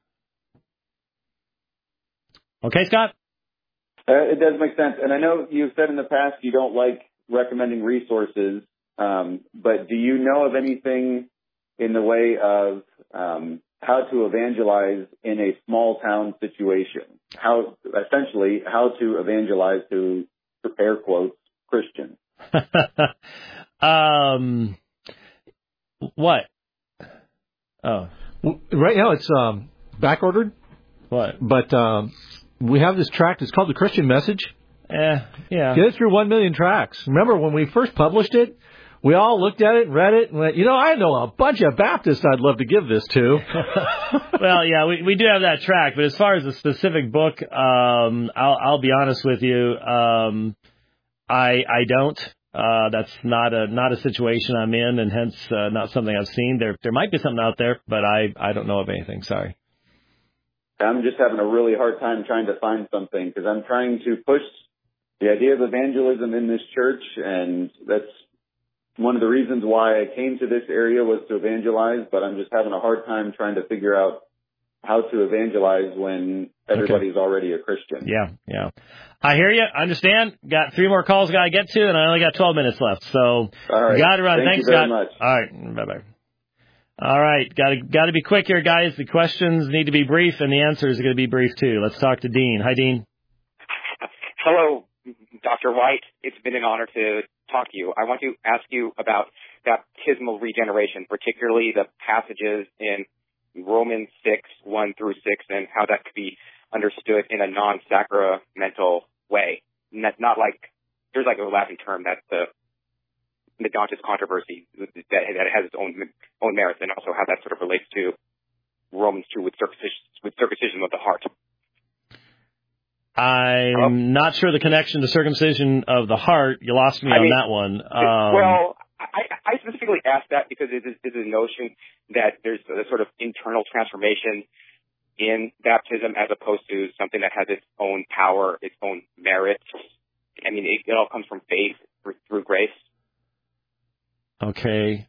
Okay, Scott? It does make sense. And I know you've said in the past you don't like recommending resources, but do you know of anything in the way of how to evangelize in a small town situation? How to evangelize to, air quotes, Christians? What? Oh. Right now it's back ordered. What? But we have this tract. It's called The Christian Message. Yeah. Get it through 1 million tracts. Remember when we first published it? We all looked at it and read it and went, I know a bunch of Baptists I'd love to give this to. Well, yeah, we do have that tract, but as far as the specific book, I'll be honest with you, I don't. That's not a situation I'm in, and hence not something I've seen. There might be something out there, but I don't know of anything. Sorry. I'm just having a really hard time trying to find something because I'm trying to push the idea of evangelism in this church, and that's one of the reasons why I came to this area was to evangelize, but I'm just having a hard time trying to figure out how to evangelize when everybody's already a Christian. Yeah. I hear you. I understand. Got 3 more calls got to get to, and I only got 12 minutes left. So, all right. Got to run. Thanks, Scott. Very much. All right. Bye-bye. All right. Got to be quick here, guys. The questions need to be brief, and the answers are going to be brief, too. Let's talk to Dean. Hi, Dean. Hello, Dr. White. It's been an honor to talk to you. I want to ask you about baptismal regeneration, particularly the passages in Romans 6:1 through 6, and how that could be understood in a non-sacramental way. Not like there's like a Latin term that the Donatist controversy that has its own merits, and also how that sort of relates to Romans 2 with circumcision of the heart. I'm not sure the connection to circumcision of the heart. You lost me on that one. I specifically asked that because it is a notion that there's a sort of internal transformation in baptism as opposed to something that has its own power, its own merit. I mean, it all comes from faith through grace. Okay.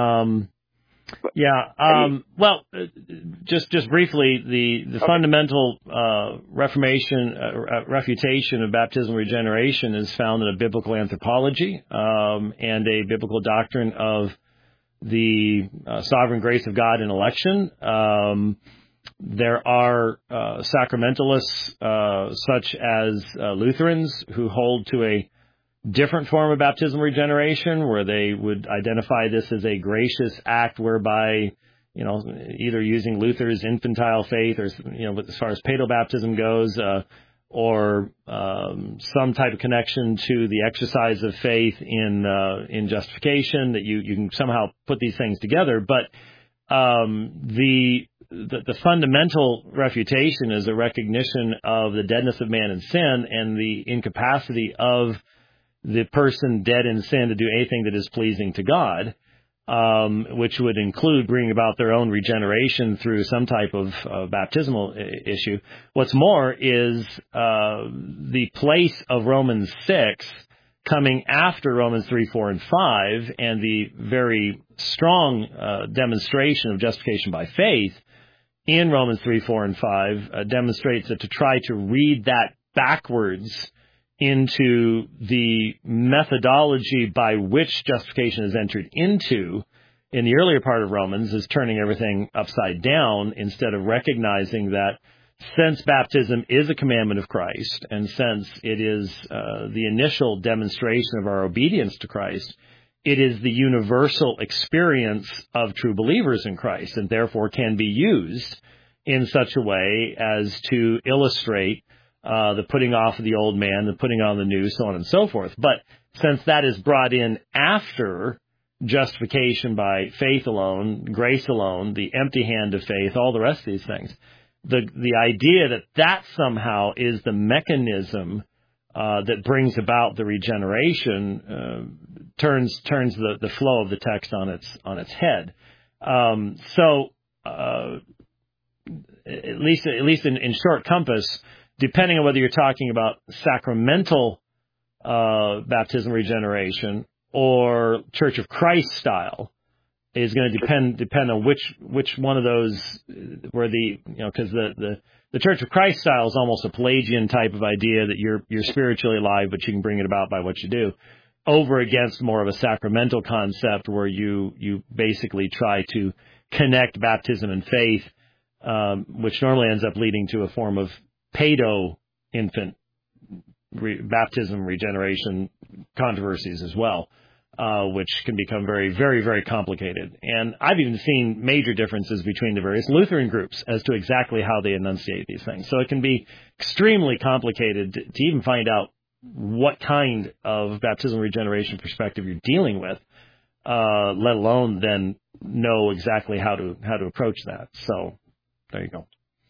Just briefly, the fundamental refutation of baptismal regeneration is found in a biblical anthropology and a biblical doctrine of the sovereign grace of God in election. There are sacramentalists such as Lutherans who hold to a different form of baptismal regeneration, where they would identify this as a gracious act whereby, either using Luther's infantile faith or, as far as paedobaptism goes, or some type of connection to the exercise of faith in justification, that you can somehow put these things together. But the fundamental refutation is a recognition of the deadness of man in sin and the incapacity of the person dead in sin to do anything that is pleasing to God, which would include bringing about their own regeneration through some type of baptismal issue. What's more is the place of Romans 6 coming after Romans 3, 4, and 5, and the very strong demonstration of justification by faith in Romans 3, 4, and 5 demonstrates that to try to read that backwards into the methodology by which justification is entered into in the earlier part of Romans is turning everything upside down, instead of recognizing that since baptism is a commandment of Christ, and since it is the initial demonstration of our obedience to Christ, it is the universal experience of true believers in Christ, and therefore can be used in such a way as to illustrate the putting off of the old man, the putting on the new, so on and so forth. But since that is brought in after justification by faith alone, grace alone, the empty hand of faith, all the rest of these things, the idea that somehow is the mechanism that brings about the regeneration turns the flow of the text on its head. So at least in short compass, depending on whether you're talking about sacramental baptism regeneration or Church of Christ style, is going to depend on which one of those, where because the Church of Christ style is almost a Pelagian type of idea that you're spiritually alive, but you can bring it about by what you do, over against more of a sacramental concept where you basically try to connect baptism and faith, which normally ends up leading to a form of paedo-infant baptism regeneration controversies as well, which can become very, very, very complicated. And I've even seen major differences between the various Lutheran groups as to exactly how they enunciate these things. So it can be extremely complicated to even find out what kind of baptismal regeneration perspective you're dealing with, let alone then know exactly how to approach that. So there you go.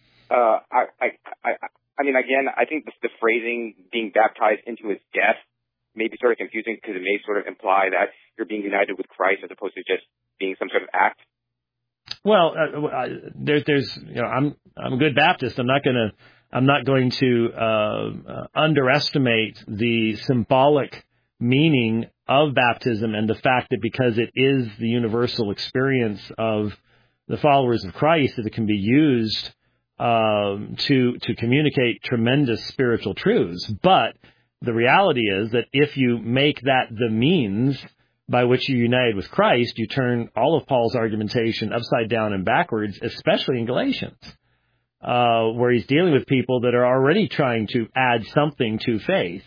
I mean, again, I think the phrasing "being baptized into his death" may be sort of confusing, because it may sort of imply that you're being united with Christ as opposed to just being some sort of act. Well, there's I'm a good Baptist. I'm not going to underestimate the symbolic meaning of baptism and the fact that because it is the universal experience of the followers of Christ, that it can be used to communicate tremendous spiritual truths. But the reality is that if you make that the means by which you're united with Christ, you turn all of Paul's argumentation upside down and backwards, especially in Galatians, where he's dealing with people that are already trying to add something to faith.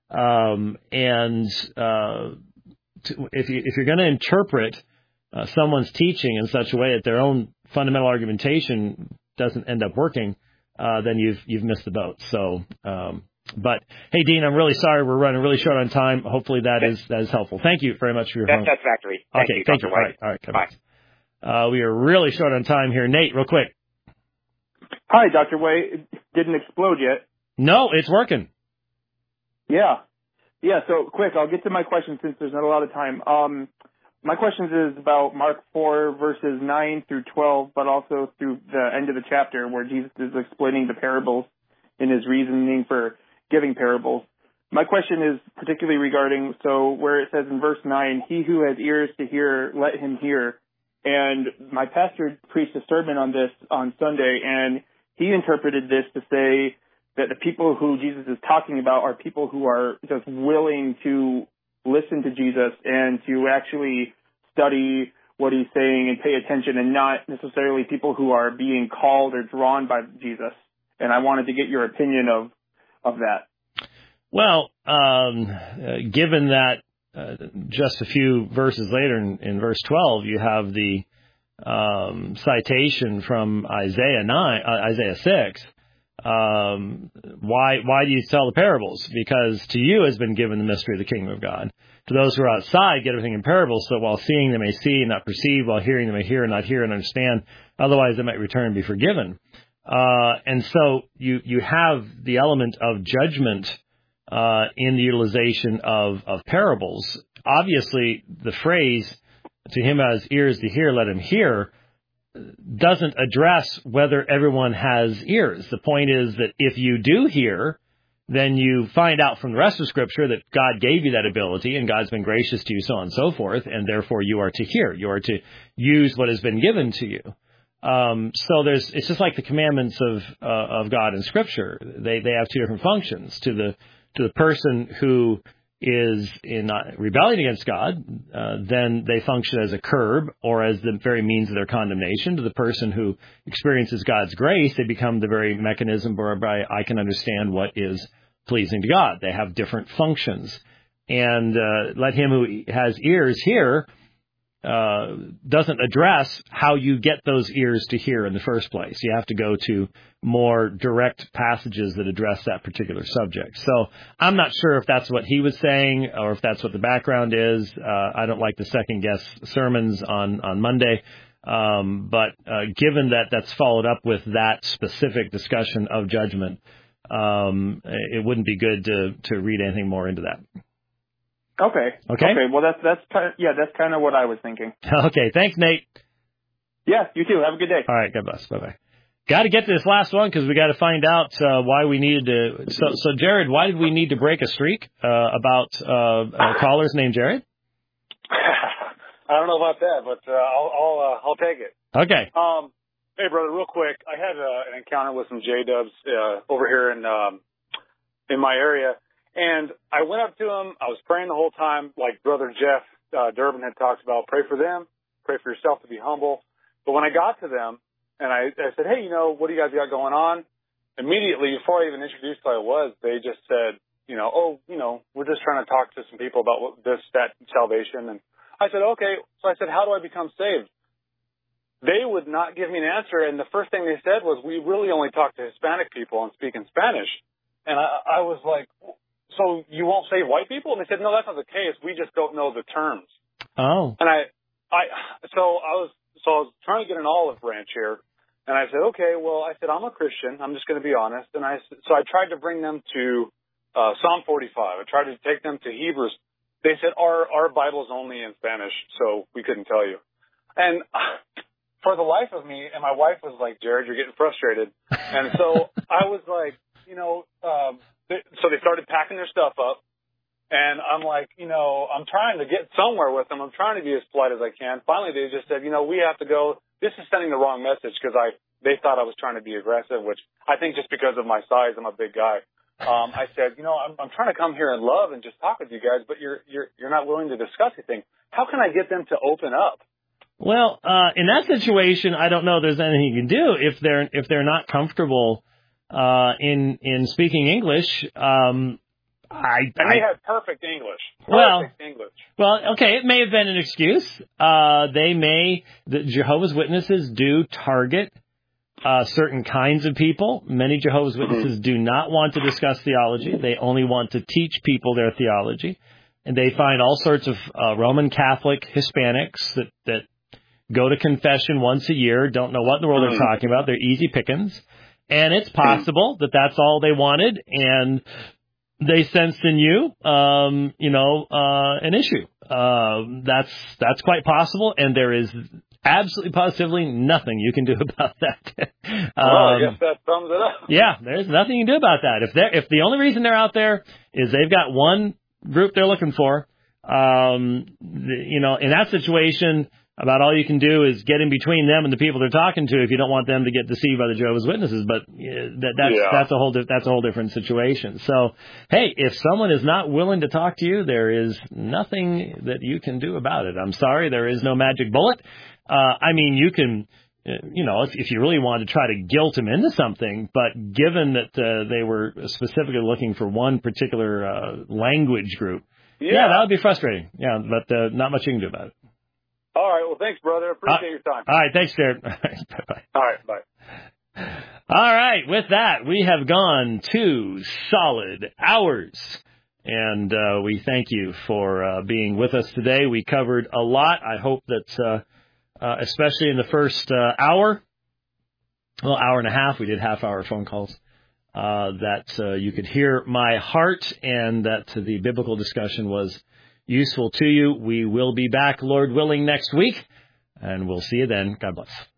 If you're going to interpret someone's teaching in such a way that their own fundamental argumentation doesn't end up working, then you've missed the boat. So, but hey, Dean, I'm really sorry we're running really short on time. Hopefully that is helpful. Thank you very much for your That's satisfactory. Thank you, Dr. White. All right. Bye. We are really short on time here. Nate, real quick. Hi, Dr. White. It didn't explode yet. No, it's working. Yeah. So quick, I'll get to my question since there's not a lot of time. My question is about Mark 4 verses 9 through 12, but also through the end of the chapter where Jesus is explaining the parables in his reasoning for giving parables. My question is particularly regarding, where it says in verse 9, "He who has ears to hear, let him hear." And my pastor preached a sermon on this on Sunday, and he interpreted this to say that the people who Jesus is talking about are people who are just willing to listen to Jesus and to actually study what he's saying and pay attention, and not necessarily people who are being called or drawn by Jesus. And I wanted to get your opinion of that. Well, given that just a few verses later in verse 12, you have the citation from Isaiah 6. Why do you tell the parables? Because to you has been given the mystery of the kingdom of God. To those who are outside, get everything in parables, so while seeing they may see and not perceive, while hearing they may hear and not hear and understand. Otherwise, they might return and be forgiven. And so you have the element of judgment in the utilization of parables. Obviously, the phrase, to him who has ears to hear, let him hear, doesn't address whether everyone has ears. The point is that if you do hear, then you find out from the rest of Scripture that God gave you that ability and God's been gracious to you, so on and so forth, and therefore you are to hear. You are to use what has been given to you. So it's just like the commandments of God in Scripture. They have two different functions. To the person who is in rebellion against God, then they function as a curb or as the very means of their condemnation. To the person who experiences God's grace, they become the very mechanism whereby I can understand what is pleasing to God. They have different functions. And let him who has ears hear doesn't address how you get those ears to hear in the first place. You have to go to more direct passages that address that particular subject. So I'm not sure if that's what he was saying or if that's what the background is. I don't like to second-guess sermons on Monday. But given that that's followed up with that specific discussion of judgment, it wouldn't be good to read anything more into that. Okay. Well, that's kind of what I was thinking. Okay. Thanks, Nate. Yeah, you too. Have a good day. All right. God bless. Bye-bye. Got to get to this last one because we got to find out why we needed to. So, Jared, why did we need to break a streak about callers named Jared? I don't know about that, but I'll take it. Okay. Hey, brother, real quick, I had an encounter with some J-dubs over here in my area. And I went up to him. I was praying the whole time, like Brother Jeff Durbin had talked about. Pray for them. Pray for yourself to be humble. But when I got to them, and I said, hey, what do you guys got going on? Immediately, before I even introduced who I was, they just said, we're just trying to talk to some people about that salvation. And I said, okay. So I said, how do I become saved? They would not give me an answer. And the first thing they said was, we really only talk to Hispanic people and speak in Spanish. And I was like, so you won't save white people? And they said, no, that's not the case. We just don't know the terms. Oh. And I was trying to get an olive branch here. And I said, okay, well, I said, I'm a Christian. I'm just going to be honest. And I tried to bring them to Psalm 45. I tried to take them to Hebrews. They said, our Bible's only in Spanish, so we couldn't tell you. And for the life of me, and my wife was like, Jared, you're getting frustrated. And so I was like, so they started packing their stuff up, and I'm like, I'm trying to get somewhere with them. I'm trying to be as polite as I can. Finally, they just said, we have to go. This is sending the wrong message because they thought I was trying to be aggressive, which I think just because of my size, I'm a big guy. I said, I'm trying to come here and love and just talk with you guys, but you're not willing to discuss anything. How can I get them to open up? Well, in that situation, I don't know if there's anything you can do if they're not comfortable in speaking English. And they had perfect English. Well, okay, it may have been an excuse. The Jehovah's Witnesses do target certain kinds of people. Many Jehovah's Witnesses do not want to discuss theology. They only want to teach people their theology. And they find all sorts of Roman Catholic Hispanics that go to confession once a year, don't know what in the world they're talking about. They're easy pickings. And it's possible that that's all they wanted, and they sensed in you, an issue. That's quite possible, and there is absolutely positively nothing you can do about that. I guess that sums it up. Yeah, there's nothing you can do about that. If the only reason they're out there is they've got one group they're looking for, in that situation, about all you can do is get in between them and the people they're talking to if you don't want them to get deceived by the Jehovah's Witnesses. But that's a whole different situation. So, hey, if someone is not willing to talk to you, there is nothing that you can do about it. I'm sorry, there is no magic bullet. You can, if you really wanted to try to guilt them into something, but given that they were specifically looking for one particular language group, that would be frustrating. Yeah, but not much you can do about it. All right. Well, thanks, brother. Appreciate your time. All right. Thanks, Jared. Bye-bye. All right. Bye. All right. With that, we have gone 2 solid hours. And we thank you for being with us today. We covered a lot. I hope that, especially in the first hour and a half, we did half-hour phone calls, that you could hear my heart and that the biblical discussion was useful to you. We will be back, Lord willing, next week, and we'll see you then. God bless.